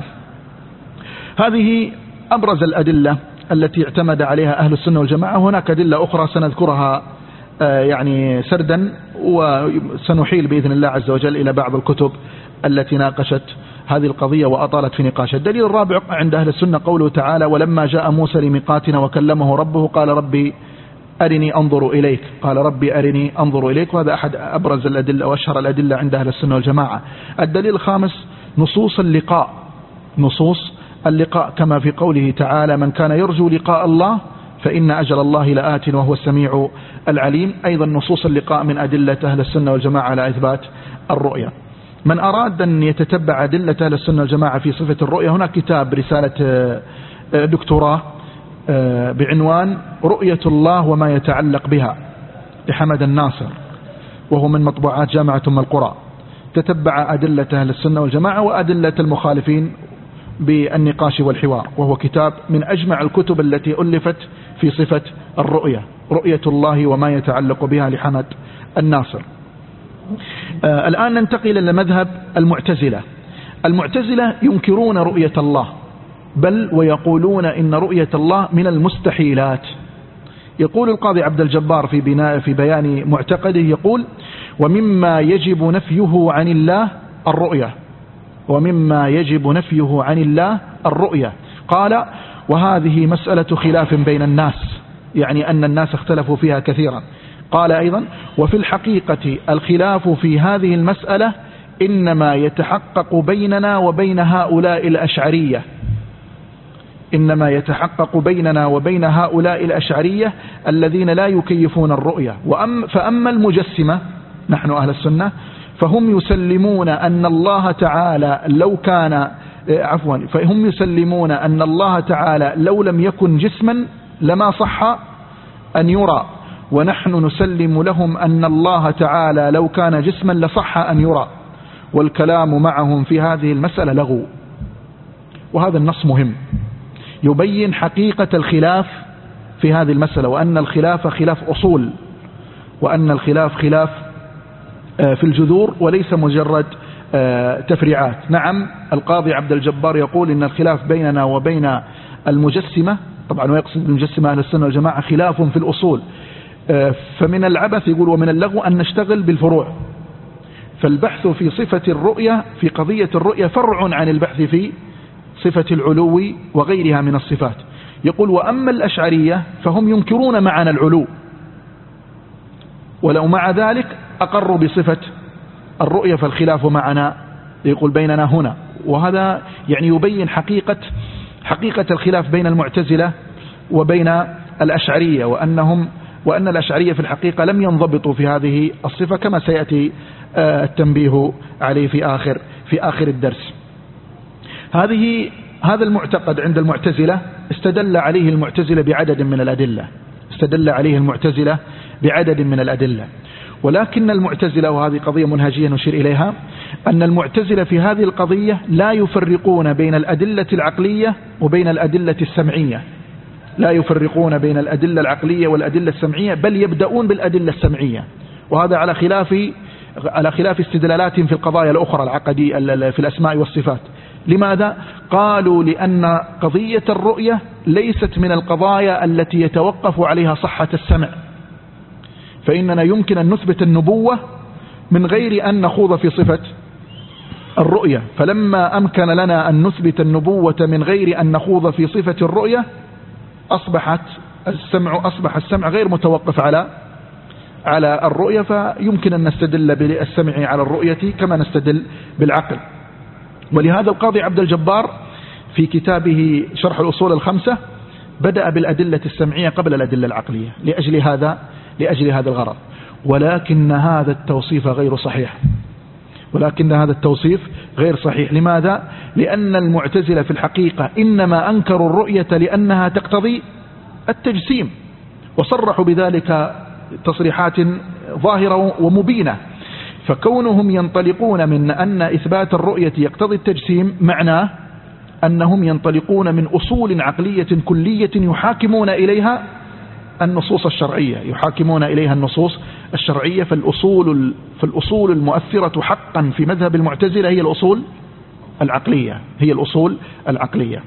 [SPEAKER 1] هذه أبرز الأدلة التي اعتمد عليها أهل السنة والجماعة. هناك أدلة أخرى سنذكرها يعني سردا، وسنحيل بإذن الله عز وجل إلى بعض الكتب التي ناقشت هذه القضية وأطالت في نقاشها. الدليل الرابع عند أهل السنة قوله تعالى: ولما جاء موسى لميقاتنا وكلمه ربه قال ربي أرني أنظر إليك قال ربي أرني أنظر إليك وهذا أحد أبرز الأدلة وأشهر الأدلة عند أهل السنة والجماعة. الدليل الخامس نصوص اللقاء نصوص اللقاء كما في قوله تعالى: من كان يرجو لقاء الله فإن أجل الله لآت وهو السميع العليم. أيضا نصوص اللقاء من أدلة أهل السنة والجماعة على إثبات الرؤية. من أراد أن يتتبع أدلة أهل السنة والجماعة في صفة الرؤية، هناك كتاب رسالة دكتوراه بعنوان رؤية الله وما يتعلق بها لحمد الناصر، وهو من مطبوعات جامعة أم القرى. تتبع أدلة أهل السنة والجماعة وأدلة المخالفين بالنقاش والحوار، وهو كتاب من أجمع الكتب التي ألفت في صفة الرؤية، رؤية الله وما يتعلق بها لحمد الناصر. آه الآن ننتقل إلى مذهب المعتزلة. المعتزلة ينكرون رؤية الله، بل ويقولون إن رؤية الله من المستحيلات. يقول القاضي عبد الجبار في بناء في بيان معتقده، يقول: ومما يجب نفيه عن الله الرؤية ومما يجب نفيه عن الله الرؤية قال: وهذه مسألة خلاف بين الناس، يعني أن الناس اختلفوا فيها كثيرا. قال أيضا: وفي الحقيقة الخلاف في هذه المسألة إنما يتحقق بيننا وبين هؤلاء الأشعرية إنما يتحقق بيننا وبين هؤلاء الأشعرية الذين لا يكيفون الرؤية. وأم فأما المجسمة نحن أهل السنة فهم يسلمون أن الله تعالى لو كان عفوا فهم يسلمون أن الله تعالى لو لم يكن جسما لما صح أن يرى، ونحن نسلم لهم أن الله تعالى لو كان جسما لصح أن يرى، والكلام معهم في هذه المسألة لغو. وهذا النص مهم يبين حقيقة الخلاف في هذه المسألة، وأن الخلاف خلاف أصول، وأن الخلاف خلاف في الجذور وليس مجرد تفريعات. نعم القاضي عبد الجبار يقول إن الخلاف بيننا وبين المجسمة، طبعا ويقصد المجسمة أهل السنة والجماعة، خلاف في الأصول. فمن العبث يقول ومن اللغو أن نشتغل بالفروع، فالبحث في صفة الرؤية في قضية الرؤية فرع عن البحث في صفة العلو وغيرها من الصفات. يقول: وأما الأشعرية فهم ينكرون معنى العلو، ولو مع ذلك أقروا بصفة الرؤية، فالخلاف معنا يقول بيننا هنا. وهذا يعني يبين حقيقة حقيقة الخلاف بين المعتزلة وبين الأشعرية، وأنهم وأن الأشعرية في الحقيقة لم ينضبطوا في هذه الصفة، كما سيأتي التنبيه عليه في آخر في آخر الدرس. هذه هذا المعتقد عند المعتزلة استدل عليه المعتزلة بعدد من الأدلة استدل عليه المعتزلة بعدد من الأدلة ولكن المعتزلة، وهذه قضية منهجية نشير إليها، أن المعتزلة في هذه القضية لا يفرقون بين الأدلة العقلية وبين الأدلة السمعية لا يفرقون بين الأدلة العقلية والأدلة السمعية، بل يبدأون بالأدلة السمعية، وهذا على خلاف على خلاف استدلالاتهم في القضايا الأخرى العقدية في الأسماء والصفات. لماذا؟ قالوا لأن قضية الرؤية ليست من القضايا التي يتوقف عليها صحة السمع، فإننا يمكن أن نثبت النبوة من غير أن نخوض في صفة الرؤية، فلما أمكن لنا أن نثبت النبوة من غير أن نخوض في صفة الرؤية أصبحت السمع أصبح السمع غير متوقف على على الرؤية، فيمكن أن نستدل بالسمع على الرؤية كما نستدل بالعقل. ولهذا القاضي عبد الجبار في كتابه شرح الأصول الخمسة بدأ بالأدلة السمعية قبل الأدلة العقلية لأجل هذا لأجل هذا الغرض. ولكن هذا التوصيف غير صحيح، ولكن هذا التوصيف غير صحيح. لماذا؟ لأن المعتزلة في الحقيقة إنما أنكروا الرؤية لأنها تقتضي التجسيم، وصرحوا بذلك تصريحات ظاهرة ومبينة. فكونهم ينطلقون من أن إثبات الرؤية يقتضي التجسيم معناه أنهم ينطلقون من أصول عقلية كلية يحاكمون إليها النصوص الشرعية يحاكمون إليها النصوص الشرعية فالأصول, فالأصول المؤثرة حقا في مذهب المعتزلة هي الأصول العقلية هي الأصول العقلية.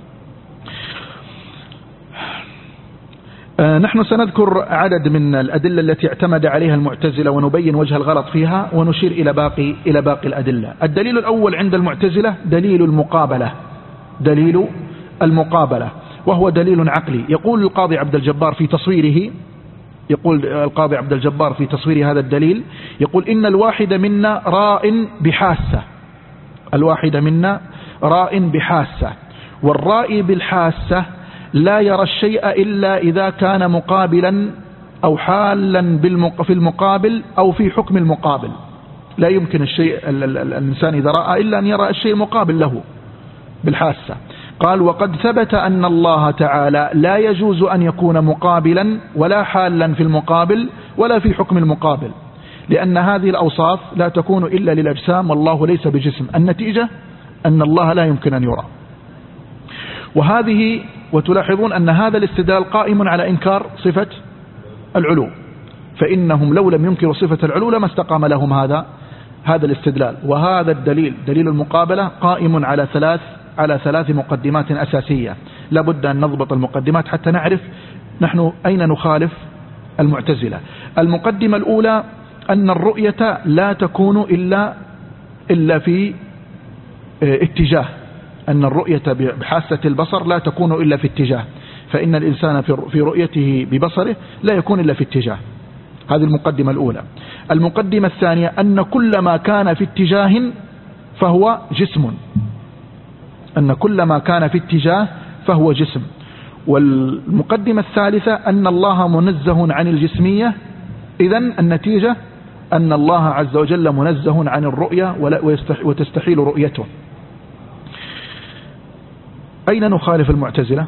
[SPEAKER 1] نحن سنذكر عدد من الأدلة التي اعتمد عليها المعتزلة ونبين وجه الغلط فيها ونشير إلى باقي إلى باقي الأدلة. الدليل الأول عند المعتزلة دليل المقابلة دليل المقابلة وهو دليل عقلي. يقول القاضي عبد الجبار في تصويره يقول القاضي عبد الجبار في تصوير هذا الدليل يقول إن الواحد منا راء بحاسة الواحد منا راء بحاسة والرائي بالحاسة لا يرى الشيء إلا إذا كان مقابلا أو حالا في المقابل أو في حكم المقابل. لا يمكن الشيء الإنسان إذا رأى إلا أن يرى الشيء المقابل له بالحاسة. قال وقد ثبت أن الله تعالى لا يجوز أن يكون مقابلا ولا حالا في المقابل ولا في حكم المقابل، لأن هذه الأوصاف لا تكون إلا للأجسام والله ليس بجسم. النتيجة أن الله لا يمكن أن يرى. وهذه وتلاحظون أن هذا الاستدلال قائم على إنكار صفة العلو، فإنهم لو لم ينكروا صفة العلو لما استقام لهم هذا هذا الاستدلال. وهذا الدليل دليل المقابلة قائم على ثلاث على ثلاث مقدمات أساسية، لابد أن نضبط المقدمات حتى نعرف نحن أين نخالف المعتزلة. المقدمة الأولى أن الرؤية لا تكون إلا إلا في اتجاه، أن الرؤية بحاسة البصر لا تكون إلا في اتجاه، فإن الإنسان في رؤيته ببصره لا يكون إلا في اتجاه. هذه المقدمة الأولى. المقدمة الثانية أن كل ما كان في اتجاه فهو جسم أن كل ما كان في اتجاه فهو جسم. والمقدمة الثالثة أن الله منزه عن الجسمية، إذن النتيجة أن الله عز وجل منزه عن الرؤية وتستحيل رؤيته. أين نخالف المعتزلة؟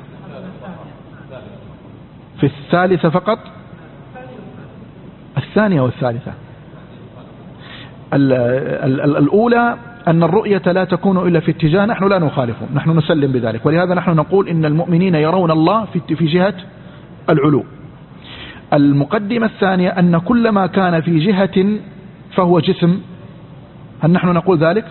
[SPEAKER 1] في الثالثة فقط؟ الثانية والثالثة. الأولى أن الرؤية لا تكون إلا في اتجاه، نحن لا نخالفه، نحن نسلم بذلك، ولهذا نحن نقول إن المؤمنين يرون الله في جهة العلو. المقدمة الثانية أن كل ما كان في جهة فهو جسم، هل نحن نقول ذلك؟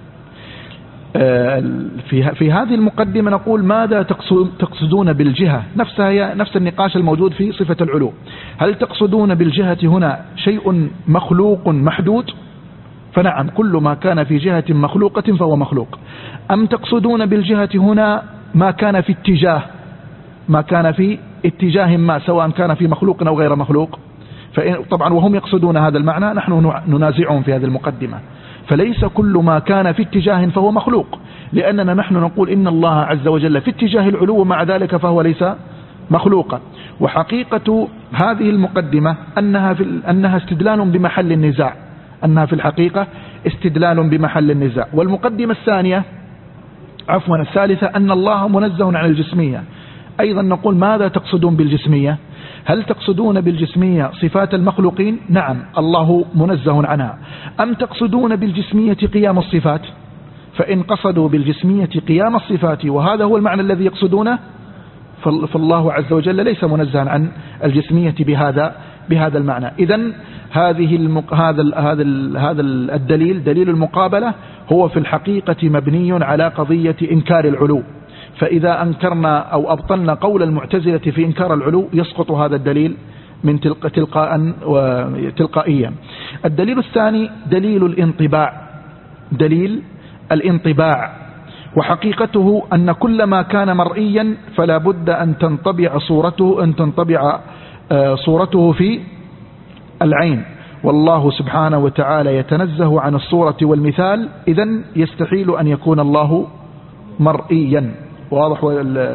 [SPEAKER 1] في في هذه المقدمة نقول ماذا تقصدون بالجهة نفسها، هي نفس النقاش الموجود في صفة العلو. هل تقصدون بالجهة هنا شيء مخلوق محدود؟ فنعم كل ما كان في جهة مخلوقة فهو مخلوق. أم تقصدون بالجهة هنا ما كان في اتجاه ما كان في اتجاه ما سواء كان في مخلوق أو غير مخلوق؟ طبعا وهم يقصدون هذا المعنى، نحن ننازعهم في هذه المقدمة. فليس كل ما كان في اتجاه فهو مخلوق، لأننا نحن نقول إن الله عز وجل في اتجاه العلو مع ذلك فهو ليس مخلوقا. وحقيقة هذه المقدمة أنها, في أنها استدلال بمحل النزاع أنها في الحقيقة استدلال بمحل النزاع. والمقدمة الثانية عفوا الثالثة أن الله منزه عن الجسمية، أيضا نقول ماذا تقصدون بالجسمية؟ هل تقصدون بالجسمية صفات المخلوقين؟ نعم الله منزه عنها. أم تقصدون بالجسمية قيام الصفات؟ فإن قصدوا بالجسمية قيام الصفات وهذا هو المعنى الذي يقصدونه فالله عز وجل ليس منزها عن الجسمية بهذا بهذا المعنى. إذن هذه المق... هذا ال... هذا ال... هذا الدليل دليل المقابلة هو في الحقيقة مبني على قضية إنكار العلو، فإذا أنكرنا أو أبطلنا قول المعتزلة في إنكار العلو يسقط هذا الدليل من تلق... تلقاء وتلقائيا. الدليل الثاني دليل الانطباع، دليل الانطباع، وحقيقته أن كل ما كان مرئيا فلا بد أن تنطبع صورته أن تنطبع صورته في العين، والله سبحانه وتعالى يتنزه عن الصورة والمثال، إذن يستحيل أن يكون الله مرئيا. واضح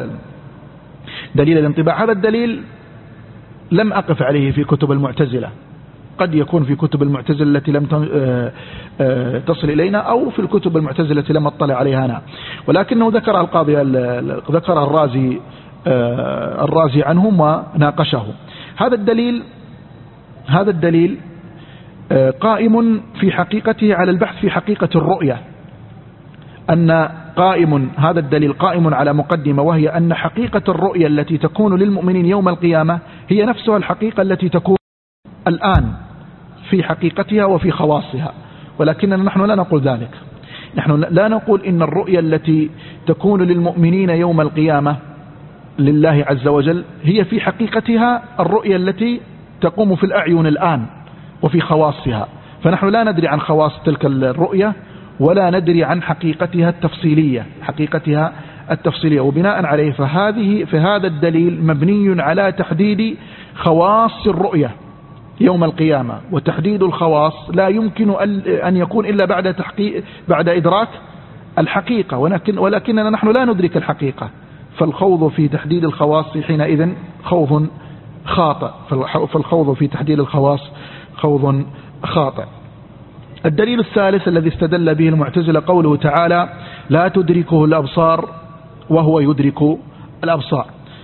[SPEAKER 1] دليل الانطباع. هذا الدليل لم أقف عليه في كتب المعتزلة، قد يكون في كتب المعتزلة التي لم تصل إلينا أو في الكتب المعتزلة التي لم أطلع عليها أنا، ولكنه ذكر القاضي ذكر الرازي الرازي عنهم وناقشه. هذا الدليل هذا الدليل قائم في حقيقته على البحث في حقيقة الرؤية، أن قائم هذا الدليل قائم على مقدمة، وهي أن حقيقة الرؤية التي تكون للمؤمنين يوم القيامة هي نفسها الحقيقة التي تكون الآن في حقيقتها وفي خواصها، ولكننا نحن لا نقول ذلك. نحن لا نقول إن الرؤية التي تكون للمؤمنين يوم القيامة لله عز وجل هي في حقيقتها الرؤية التي تقوم في الأعين الآن وفي خواصها، فنحن لا ندري عن خواص تلك الرؤية ولا ندري عن حقيقتها التفصيلية حقيقتها التفصيلية وبناء عليه فهذه فهذا الدليل مبني على تحديد خواص الرؤية يوم القيامة، وتحديد الخواص لا يمكن أن يكون إلا بعد تحقيق بعد إدراك الحقيقة، ولكن ولكننا نحن لا ندرك الحقيقة، فالخوض في تحديد الخواص حينئذ خوض خاطئ، فالخوض في تحديد الخواص خوض خاطئ. الدليل الثالث الذي استدل به المعتزلة قوله تعالى لا تدركه الأبصار وهو يدرك الأبصار،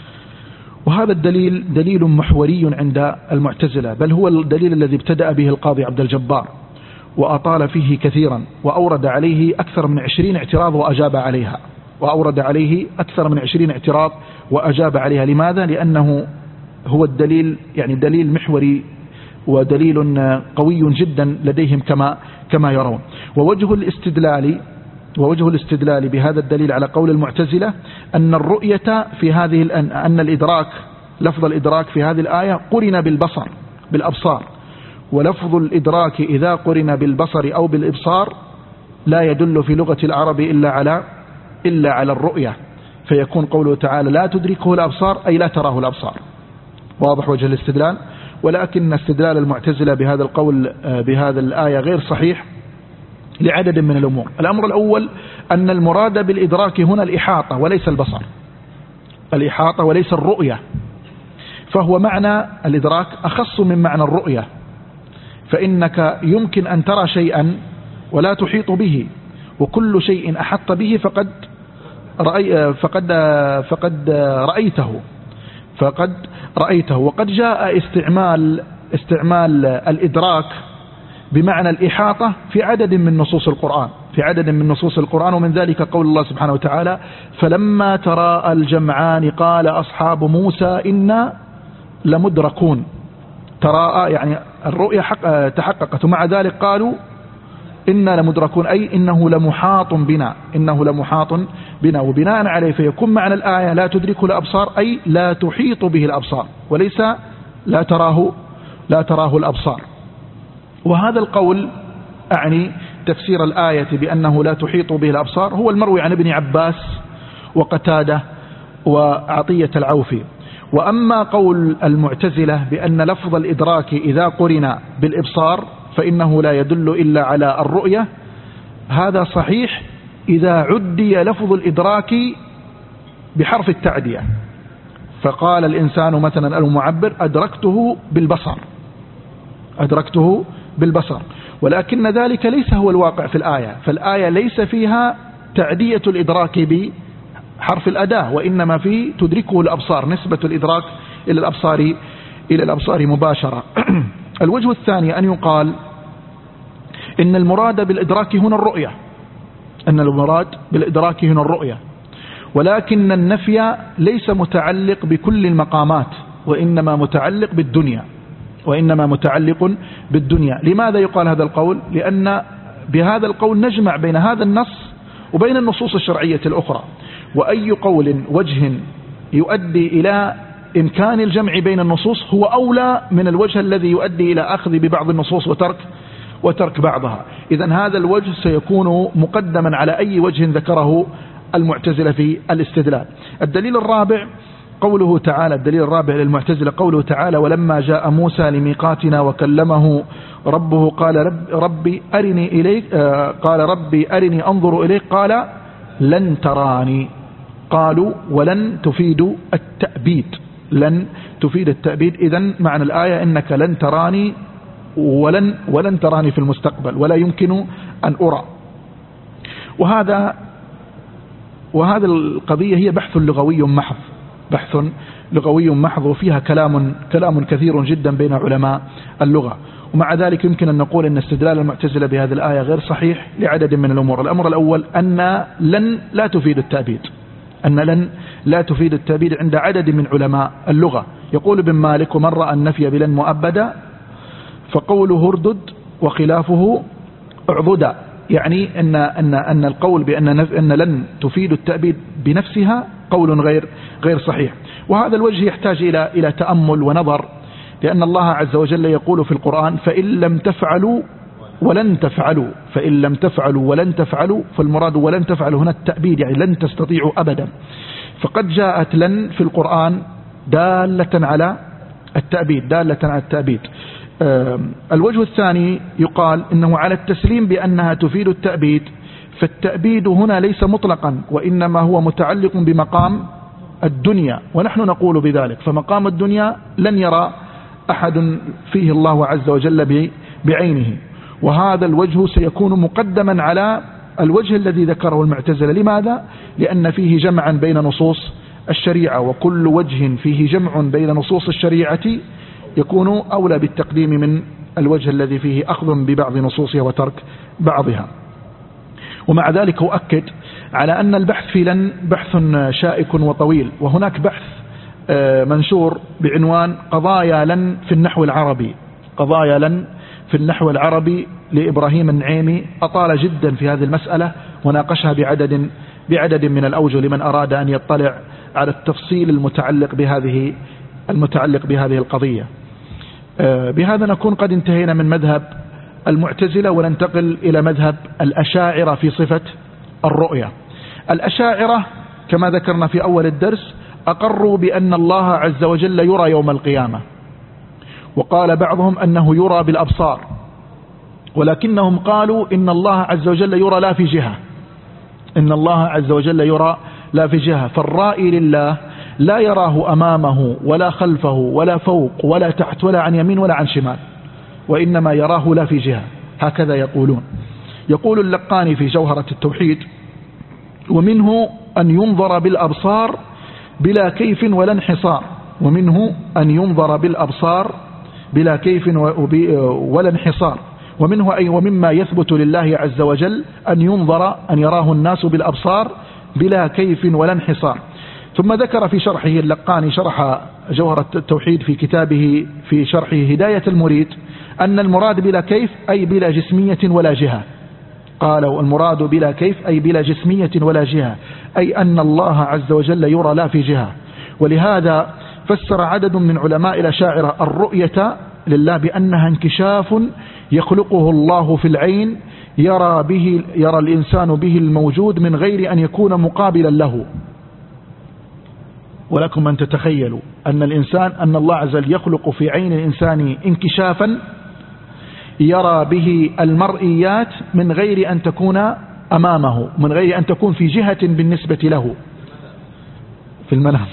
[SPEAKER 1] وهذا الدليل دليل محوري عند المعتزلة، بل هو الدليل الذي ابتدأ به القاضي عبد الجبار وأطال فيه كثيرا، وأورد عليه أكثر من عشرين اعتراض وأجاب عليها وأورد عليه أكثر من عشرين اعتراض وأجاب عليها. لماذا؟ لأنه هو الدليل يعني دليل محوري ودليل قوي جدا لديهم كما كما يرون. ووجه الاستدلال ووجه الاستدلال بهذا الدليل على قول المعتزلة أن الرؤية في هذه أن الإدراك لفظ الإدراك في هذه الآية قرن بالبصر بالأبصار، ولفظ الإدراك إذا قرن بالبصر أو بالإبصار لا يدل في لغة العرب إلا على إلا على الرؤية، فيكون قوله تعالى لا تدركه الأبصار أي لا تراه الأبصار. واضح وجه الاستدلال. ولكن استدلال المعتزلة بهذا القول بهذا الآية غير صحيح لعدد من الأمور. الأمر الأول أن المراد بالإدراك هنا الإحاطة وليس البصر، الإحاطة وليس الرؤية، فهو معنى الإدراك أخص من معنى الرؤية، فإنك يمكن أن ترى شيئا ولا تحيط به، وكل شيء أحط به فقد رأي فقد فقد رأيته فقد رأيته وقد جاء استعمال استعمال الإدراك بمعنى الإحاطة في عدد من نصوص القرآن في عدد من نصوص القرآن ومن ذلك قول الله سبحانه وتعالى فلما تراءى الجمعان قال أصحاب موسى إنا لمدركون. تراءى يعني الرؤيا حق تحققت، ومع ذلك قالوا إنا لمدركون أي إنه لمحاط بنا إنه لمحاط بنا وبناء عليه فيكون معنى الآية لا تدرك الأبصار أي لا تحيط به الأبصار وليس لا تراه لا تراه الأبصار. وهذا القول أعني تفسير الآية بأنه لا تحيط به الأبصار هو المروي عن ابن عباس وقتادة وعطية العوفي. وأما قول المعتزلة بأن لفظ الإدراك إذا قرن بالإبصار فإنه لا يدل إلا على الرؤية، هذا صحيح إذا عدي لفظ الإدراك بحرف التعدية، فقال الإنسان مثلا المعبر أدركته بالبصر أدركته بالبصر ولكن ذلك ليس هو الواقع في الآية، فالآية ليس فيها تعدية الإدراك بحرف الأداة، وإنما في تدركه الأبصار، نسبة الإدراك إلى الأبصار إلى الأبصار مباشرة. الوجه الثاني أن يقال إن المراد بالإدراك هنا الرؤية أن المراد بالإدراك هنا الرؤية ولكن النفي ليس متعلق بكل المقامات وإنما متعلق بالدنيا وإنما متعلق بالدنيا. لماذا يقال هذا القول؟ لأن بهذا القول نجمع بين هذا النص وبين النصوص الشرعية الأخرى، وأي قول وجه يؤدي إلى إمكان الجمع بين النصوص هو أولى من الوجه الذي يؤدي إلى أخذ ببعض النصوص وترك وترك بعضها. إذن هذا الوجه سيكون مقدما على أي وجه ذكره المعتزلة في الاستدلال. الدليل الرابع قوله تعالى، الدليل الرابع للمعتزلة قوله تعالى: ولما جاء موسى لميقاتنا وكلمه ربه قال رب ربي أرني إليك آه قال ربي أرني أنظر إليك قال لن تراني. قالوا ولن تفيد التأبيد، لن تفيد التأبيد. إذن معنى الآية إنك لن تراني ولن ولن تراني في المستقبل، ولا يمكن أن أرى. وهذا وهذا القضية هي بحث لغوي محض، بحث لغوي محض، وفيها كلام كلام كثير جدا بين علماء اللغة. ومع ذلك يمكن أن نقول أن استدلال المعتزلة بهذه الآية غير صحيح لعدد من الأمور. الأمر الأول أن لن لا تفيد التأبيد، أن لن لا تفيد التأبيد عند عدد من علماء اللغة. يقول ابن مالك: ومن رأى النفي بلن مؤبدا فقوله اردد وخلافه اعضدا. يعني أن أن أن القول بأن أن لن تفيد التأبيد بنفسها قول غير غير صحيح. وهذا الوجه يحتاج إلى إلى تأمل ونظر، لأن الله عز وجل يقول في القرآن: فإن لم تفعلوا ولن تفعلوا، فإن لم تفعلوا ولن تفعلوا، فالمراد ولن تفعلوا هنا التأبيد، يعني لن تستطيعوا أبدا. فقد جاءت لن في القرآن دالة على التأبيد، دالة على التأبيد. الوجه الثاني يقال إنه على التسليم بأنها تفيد التأبيد، فالتأبيد هنا ليس مطلقا، وإنما هو متعلق بمقام الدنيا، ونحن نقول بذلك. فمقام الدنيا لن يرى أحد فيه الله عز وجل بعينه، وهذا الوجه سيكون مقدما على الوجه الذي ذكره المعتزلة. لماذا؟ لأن فيه جمعا بين نصوص الشريعة، وكل وجه فيه جمع بين نصوص الشريعة يكون أولى بالتقديم من الوجه الذي فيه أخذ ببعض نصوصها وترك بعضها. ومع ذلك أؤكد على أن البحث في لن بحث شائك وطويل، وهناك بحث منشور بعنوان قضايا لن في النحو العربي، قضايا لن في النحو العربي لإبراهيم النعيمي، أطال جدا في هذه المسألة وناقشها بعدد بعدد من الأوجه لمن أراد أن يطلع على التفصيل المتعلق بهذه المتعلق بهذه القضية. بهذا نكون قد انتهينا من مذهب المعتزلة، وننتقل إلى مذهب الأشاعرة في صفة الرؤية. الأشاعرة كما ذكرنا في أول الدرس أقروا بأن الله عز وجل يرى يوم القيامة، وقال بعضهم أنه يرى بالأبصار، ولكنهم قالوا إن الله عز وجل يرى لا في جهة، إن الله عز وجل يرى لا في جهة. فالرائي لله لا يراه أمامه ولا خلفه ولا فوق ولا تحت ولا عن يمين ولا عن شمال، وإنما يراه لا في جهة، هكذا يقولون. يقول اللقاني في جوهرة التوحيد: ومنه أن ينظر بالأبصار بلا كيف ولا انحصار، ومنه أن ينظر بالأبصار بلا كيف ولا انحصار، ومنه أي ومما يثبت لله عز وجل أن ينظر أن يراه الناس بالأبصار بلا كيف ولا انحصار. ثم ذكر في شرحه اللقاني شرح جوهرة التوحيد في كتابه في شرحه هداية المريد أن المراد بلا كيف أي بلا جسمية ولا جهة. قالوا المراد بلا كيف أي بلا جسمية ولا جهة، أي أن الله عز وجل يرى لا في جهة. ولهذا فسر عدد من علماء الأشاعرة الرؤية لله بأنها انكشاف يخلقه الله في العين يرى به يرى الإنسان به الموجود من غير أن يكون مقابلا له. ولكم أن تتخيلوا أن الإنسان أن الله عز وجل يخلق في عين الإنسان انكشافا يرى به المرئيات من غير أن تكون أمامه، من غير أن تكون في جهة بالنسبة له في المنام.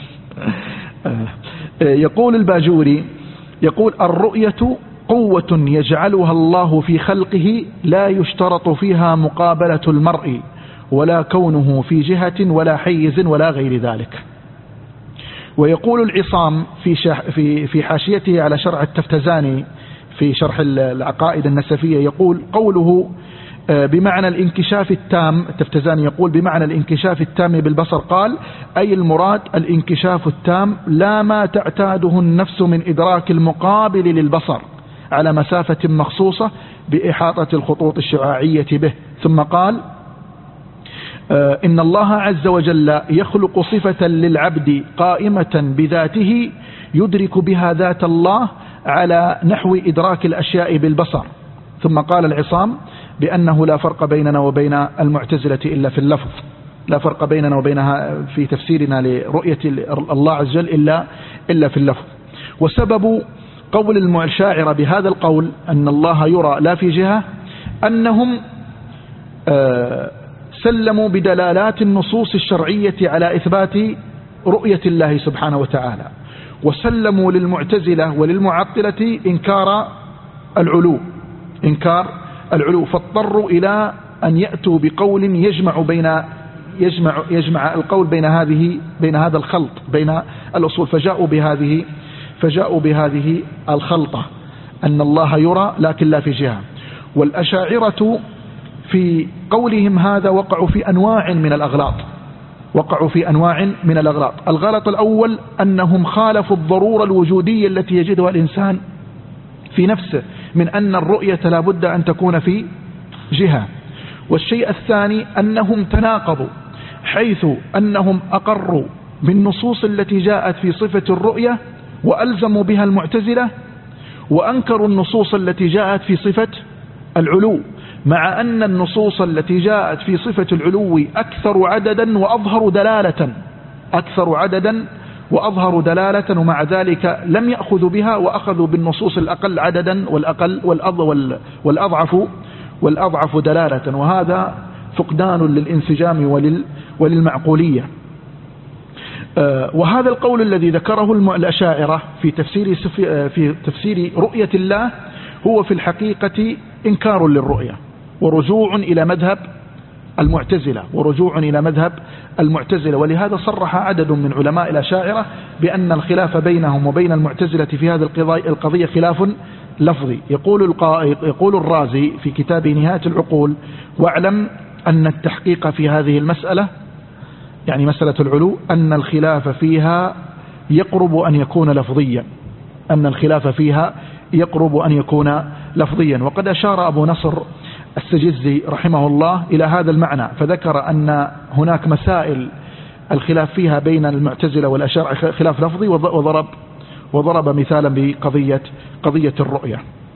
[SPEAKER 1] يقول الباجوري يقول: الرؤية قوة يجعلها الله في خلقه لا يشترط فيها مقابلة المرء ولا كونه في جهة ولا حيز ولا غير ذلك. ويقول العصام في في في حاشيته على شرح التفتزاني في شرح العقائد النسفية، يقول: قوله بمعنى الانكشاف التام. التفتزاني يقول بمعنى الانكشاف التام بالبصر، قال أي المراد الانكشاف التام لا ما تعتاده النفس من إدراك المقابل للبصر على مسافة مخصوصة بإحاطة الخطوط الشعاعية به. ثم قال إن الله عز وجل يخلق صفة للعبد قائمة بذاته يدرك بها ذات الله على نحو إدراك الأشياء بالبصر. ثم قال العصام بأنه لا فرق بيننا وبين المعتزلة إلا في اللفظ، لا فرق بيننا وبينها في تفسيرنا لرؤية الله عز وجل إلا, إلا في اللفظ. وسبب قول المشاعرة بهذا القول أن الله يرى لا في جهة أنهم سلموا بدلالات النصوص الشرعية على إثبات رؤية الله سبحانه وتعالى، وسلموا للمعتزلة وللمعطلة إنكار العلو إنكار العلو فاضطروا إلى أن يأتوا بقول يجمع بين يجمع يجمع القول بين هذه بين هذا الخلط بين الأصول، فجاءوا بهذه فجاءوا بهذه الخلطة أن الله يرى لكن لا في جهة. والأشاعرة في قولهم هذا وقعوا في أنواع من الأغلاط وقعوا في أنواع من الأغلاط. الغلط الأول أنهم خالفوا الضرورة الوجودية التي يجدها الإنسان في نفسه من أن الرؤية لا بد أن تكون في جهة. والشيء الثاني أنهم تناقضوا، حيث أنهم أقروا بالنصوص التي جاءت في صفة الرؤية وألزموا بها المعتزلة، وأنكروا النصوص التي جاءت في صفة العلو، مع أن النصوص التي جاءت في صفة العلو أكثر عددا وأظهر دلالة أكثر عددا وأظهر دلالة ومع ذلك لم يأخذوا بها وأخذوا بالنصوص الأقل عددا والأقل والأضعف والأضعف دلالة، وهذا فقدان للانسجام ولل وللمعقولية. وهذا القول الذي ذكره الأشاعرة في تفسير في تفسير رؤية الله هو في الحقيقة إنكار للرؤية ورجوع إلى مذهب المعتزلة ورجوع إلى مذهب المعتزلة ولهذا صرح عدد من علماء الأشاعرة بأن الخلاف بينهم وبين المعتزلة في هذه القضية خلاف لفظي. يقول يقول الرازي في كتاب نهاية العقول: واعلم أن التحقيق في هذه المسألة، يعني مسألة العلو، أن الخلاف فيها يقرب أن يكون لفظيا أن الخلاف فيها يقرب أن يكون لفظيا. وقد أشار أبو نصر السجزي رحمه الله إلى هذا المعنى، فذكر أن هناك مسائل الخلاف فيها بين المعتزلة والأشاعرة خلاف لفظي، وضرب وضرب مثالا بقضية قضية الرؤية.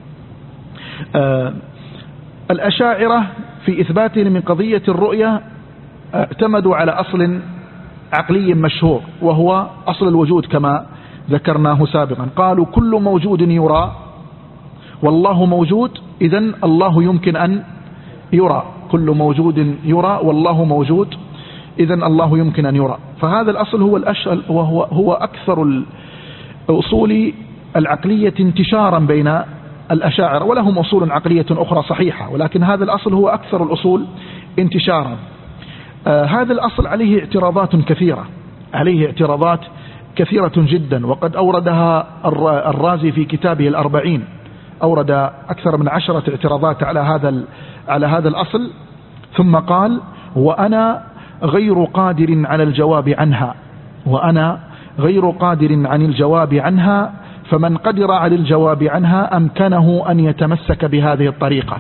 [SPEAKER 1] آه الأشاعرة في إثباتهم من قضية الرؤية اعتمدوا على أصل عقلي مشهور وهو أصل الوجود كما ذكرناه سابقا. قالوا كل موجود يرى والله موجود، إذن الله يمكن أن يرى. كل موجود يرى والله موجود، إذن الله يمكن أن يرى. فهذا الأصل هو الأشهر وهو هو أكثر الأصول العقلية انتشارا بين الأشاعرة، ولهم أصول عقلية أخرى صحيحة، ولكن هذا الأصل هو أكثر الأصول انتشارا. آه هذا الأصل عليه اعتراضات كثيرة عليه اعتراضات كثيرة جدا، وقد أوردها الرازي في كتابه الأربعين، أورد أكثر من عشرة اعتراضات على هذا على هذا الأصل، ثم قال: وأنا غير قادر على الجواب عنها وأنا غير قادر عن الجواب عنها فمن قدر على الجواب عنها أمكنه أن يتمسك بهذه الطريقة.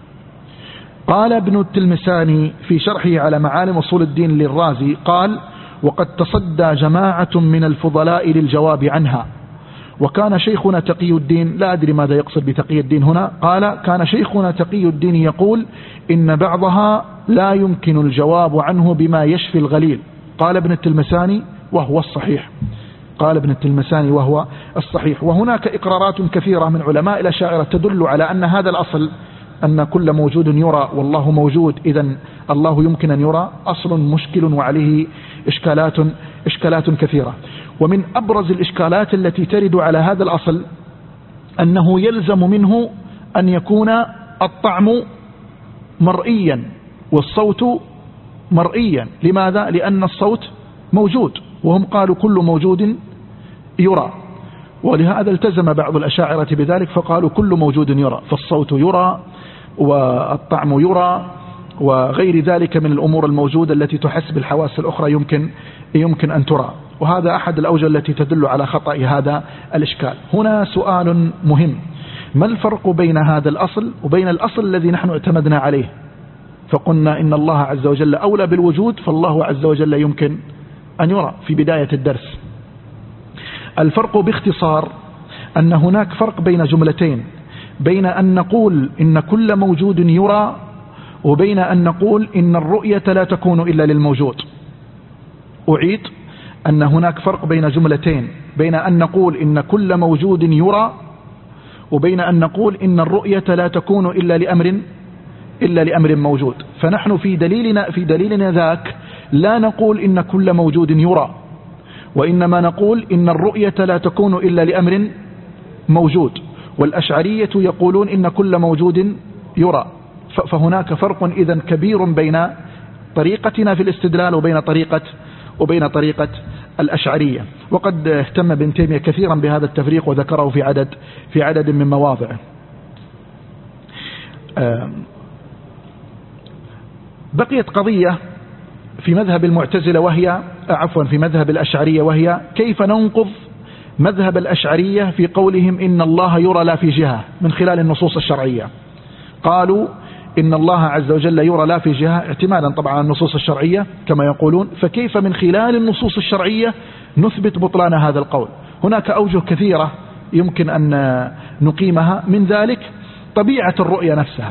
[SPEAKER 1] قال ابن التلمساني في شرحه على معالم أصول الدين للرازي، قال: وقد تصدى جماعة من الفضلاء للجواب عنها، وكان شيخنا تقي الدين، لا أدري ماذا يقصد بتقي الدين هنا، قال: كان شيخنا تقي الدين يقول إن بعضها لا يمكن الجواب عنه بما يشفي الغليل. قال ابن التلمساني: وهو الصحيح قال ابن التلمساني وهو الصحيح. وهناك إقرارات كثيرة من علماء الأشاعرة تدل على أن هذا الأصل، أن كل موجود يرى والله موجود إذن الله يمكن أن يرى، أصل مشكل وعليه إشكالات إشكالات كثيرة. ومن أبرز الإشكالات التي ترد على هذا الأصل أنه يلزم منه أن يكون الطعم مرئيا والصوت مرئيا. لماذا؟ لأن الصوت موجود، وهم قالوا كل موجود يرى، ولهذا التزم بعض الأشاعرة بذلك فقالوا كل موجود يرى، فالصوت يرى والطعم يرى وغير ذلك من الأمور الموجودة التي تحس بالحواس الأخرى يمكن يمكن أن ترى. وهذا أحد الأوجه التي تدل على خطأ هذا الإشكال. هنا سؤال مهم: ما الفرق بين هذا الأصل وبين الأصل الذي نحن اعتمدنا عليه فقلنا إن الله عز وجل أولى بالوجود، فالله عز وجل يمكن أن يرى في بداية الدرس؟ الفرق باختصار أن هناك فرق بين جملتين، بين أن نقول إن كل موجود يرى وبين أن نقول إن الرؤية لا تكون إلا للموجود. أعيد أن هناك فرق بين جملتين، بين أن نقول إن كل موجود يرى وبين أن نقول إن الرؤية لا تكون إلا لأمر إلا لأمر موجود. فنحن في دليلنا في دليلنا ذاك لا نقول إن كل موجود يرى، وإنما نقول إن الرؤية لا تكون إلا لأمر موجود، والأشعرية يقولون إن كل موجود يرى. فهناك فرق إذن كبير بين طريقتنا في الاستدلال وبين طريقة وبين طريقة الأشعرية. وقد اهتم ابن تيمية كثيرا بهذا التفريق وذكره في عدد في عدد من مواضعه. بقيت قضية في مذهب المعتزلة وهي عفوا في مذهب الأشعرية، وهي كيف ننقض مذهب الأشعرية في قولهم إن الله يرى لا في جهة من خلال النصوص الشرعية. قالوا إن الله عز وجل يرى لا في جهة اعتمادا طبعا على النصوص الشرعية كما يقولون، فكيف من خلال النصوص الشرعية نثبت بطلان هذا القول؟ هناك أوجه كثيرة يمكن أن نقيمها، من ذلك طبيعة الرؤية نفسها.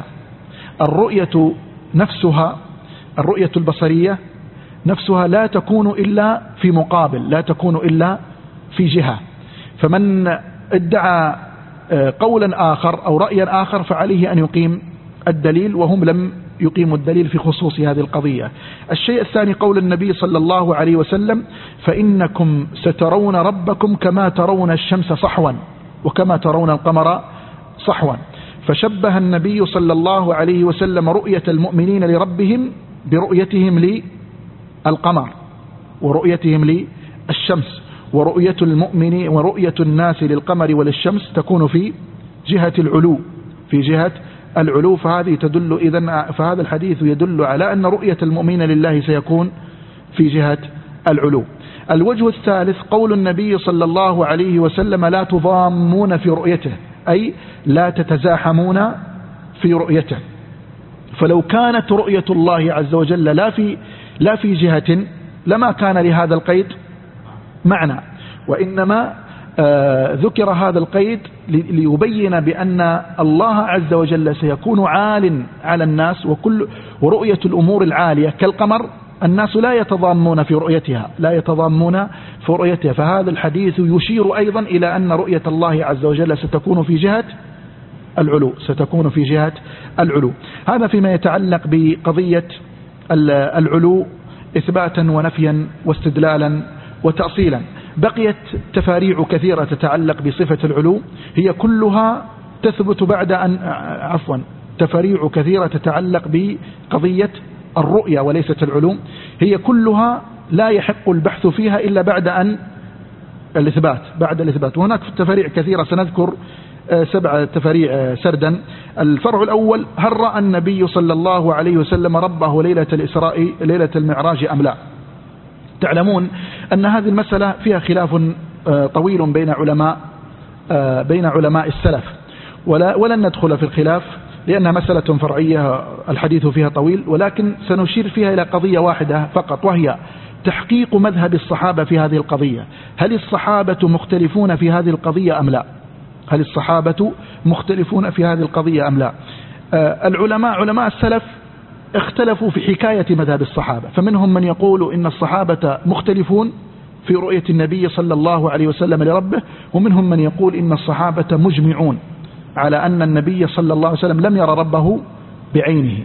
[SPEAKER 1] الرؤية نفسها الرؤية البصرية نفسها لا تكون إلا في مقابل، لا تكون إلا في جهة. فمن ادعى قولا آخر أو رأيا آخر فعليه أن يقيم الدليل، وهم لم يقيموا الدليل في خصوص هذه القضية. الشيء الثاني قول النبي صلى الله عليه وسلم: فإنكم سترون ربكم كما ترون الشمس صحوا وكما ترون القمر صحوا. فشبه النبي صلى الله عليه وسلم رؤية المؤمنين لربهم برؤيتهم للقمر ورؤيتهم للشمس، ورؤية المؤمن ورؤية الناس للقمر وللشمس تكون في جهة العلو في جهة العلو. فهذه تدل إذن فهذا الحديث يدل على أن رؤية المؤمن لله سيكون في جهة العلو. الوجه الثالث قول النبي صلى الله عليه وسلم: لا تضامون في رؤيته، أي لا تتزاحمون في رؤيته. فلو كانت رؤية الله عز وجل لا في لا في جهة لما كان لهذا القيد معنى، وإنما آه ذكر هذا القيد ليبين بأن الله عز وجل سيكون عال على الناس، وكل ورؤية الأمور العالية كالقمر الناس لا يتضامون في رؤيتها لا يتضامون في رؤيتها. فهذا الحديث يشير أيضا إلى أن رؤية الله عز وجل ستكون في جهة العلو ستكون في جهة العلو. هذا فيما يتعلق بقضية العلو إثباتا ونفيا واستدلالا وتأصيلا. بقيت تفاريع كثيرة تتعلق بصفة العلو، هي كلها تثبت بعد أن عفوا تفاريع كثيرة تتعلق بقضية الرؤية وليست العلو، هي كلها لا يحق البحث فيها إلا بعد أن الإثبات بعد الإثبات. وهناك تفاريع كثيرة سنذكر سبع تفاريع سردا. الفرع الأول: هل رأى النبي صلى الله عليه وسلم ربه ليلة الإسراء ليلة المعراج أم لا؟ تعلمون أن هذه المسألة فيها خلاف طويل بين علماء بين علماء السلف، ولا ولن ندخل في الخلاف لأنها مسألة فرعية الحديث فيها طويل، ولكن سنشير فيها إلى قضية واحدة فقط، وهي تحقيق مذهب الصحابة في هذه القضية. هل الصحابة مختلفون في هذه القضية أم لا؟ هل الصحابة مختلفون في هذه القضية أم لا؟ آه العلماء علماء السلف اختلفوا في حكاية مذهب الصحابة، فمنهم من يقول إن الصحابة مختلفون في رؤية النبي صلى الله عليه وسلم لربه، ومنهم من يقول إن الصحابة مجمعون على أن النبي صلى الله عليه وسلم لم يرى ربه بعينه.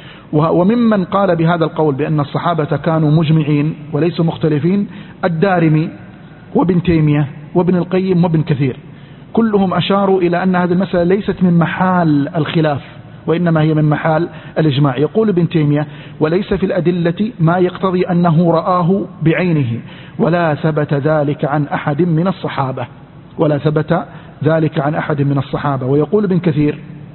[SPEAKER 1] وممن قال بهذا القول بأن الصحابة كانوا مجمعين وليسوا مختلفين الدارمي وابن تيمية وابن القيم وابن كثير، كلهم أشاروا إلى أن هذه المسألة ليست من محال الخلاف وإنما هي من محال الإجماع. يقول ابن تيمية: وليس في الأدلة ما يقتضي أنه رآه بعينه، ولا ثبت ذلك عن أحد من الصحابة ولا ثبت ذلك عن أحد من الصحابة. ويقول ابن كثير: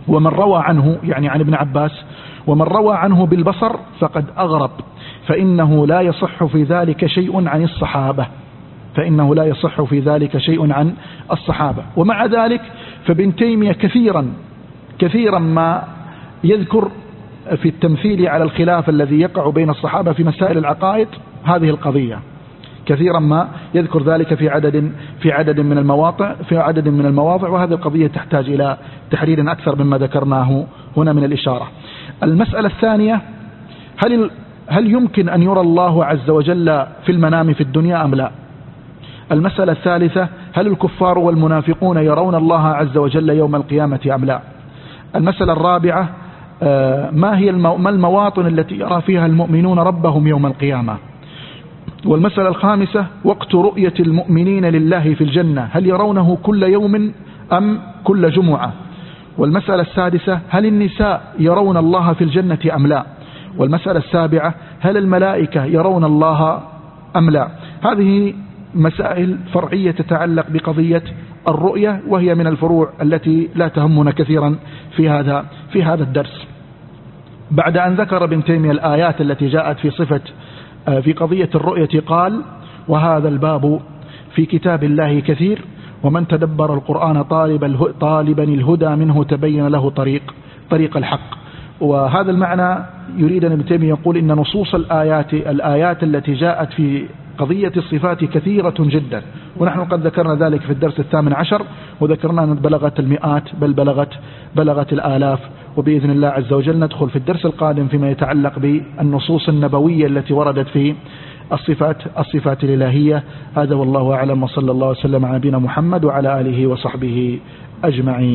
[SPEAKER 1] ومن روى عنه يعني عن ابن عباس ومن روى عنه بالبصر فقد أغرب، فإنه لا يصح في ذلك شيء عن الصحابة فإنه لا يصح في ذلك شيء عن الصحابة. ومع ذلك فابن تيمية كثيرا كثيرا ما يذكر في التمثيل على الخلاف الذي يقع بين الصحابة في مسائل العقائد هذه القضية، كثيرا ما يذكر ذلك في عدد في عدد من المواضع في عدد من المواضع وهذه القضية تحتاج إلى تحرير أكثر مما ذكرناه هنا من الإشارة. المسألة الثانية، هل هل يمكن أن يرى الله عز وجل في المنام في الدنيا أم لا؟ المسألة الثالثة، هل الكفار والمنافقون يرون الله عز وجل يوم القيامة أم لا؟ المسألة الرابعة، ما هي ما المواطن التي يرى فيها المؤمنون ربهم يوم القيامة؟ والمسألة الخامسة، وقت رؤية المؤمنين لله في الجنة، هل يرونه كل يوم أم كل جمعة؟ والمسألة السادسة، هل النساء يرون الله في الجنة أم لا؟ والمسألة السابعة، هل الملائكة يرون الله أم لا؟ هذه مسائل فرعية تتعلق بقضية الرؤية، وهي من الفروع التي لا تهمنا كثيرا في هذا في هذا الدرس. بعد أن ذكر ابن تيمية الآيات التي جاءت في صفة في قضية الرؤية قال: وهذا الباب في كتاب الله كثير، ومن تدبر القرآن طالبا طالبا الهدى منه تبين له طريق طريق الحق. وهذا المعنى يريد أن ابن تيمية يقول إن نصوص الآيات الآيات التي جاءت في قضية الصفات كثيرة جدا، ونحن قد ذكرنا ذلك في الدرس الثامن عشر، وذكرنا أن بلغت المئات بل بلغت بلغت الآلاف. وبإذن الله عز وجل ندخل في الدرس القادم فيما يتعلق بالنصوص النبوية التي وردت في الصفات الصفات الإلهية. هذا والله أعلم، وصلى الله وسلم على نبينا محمد وعلى آله وصحبه أجمعين.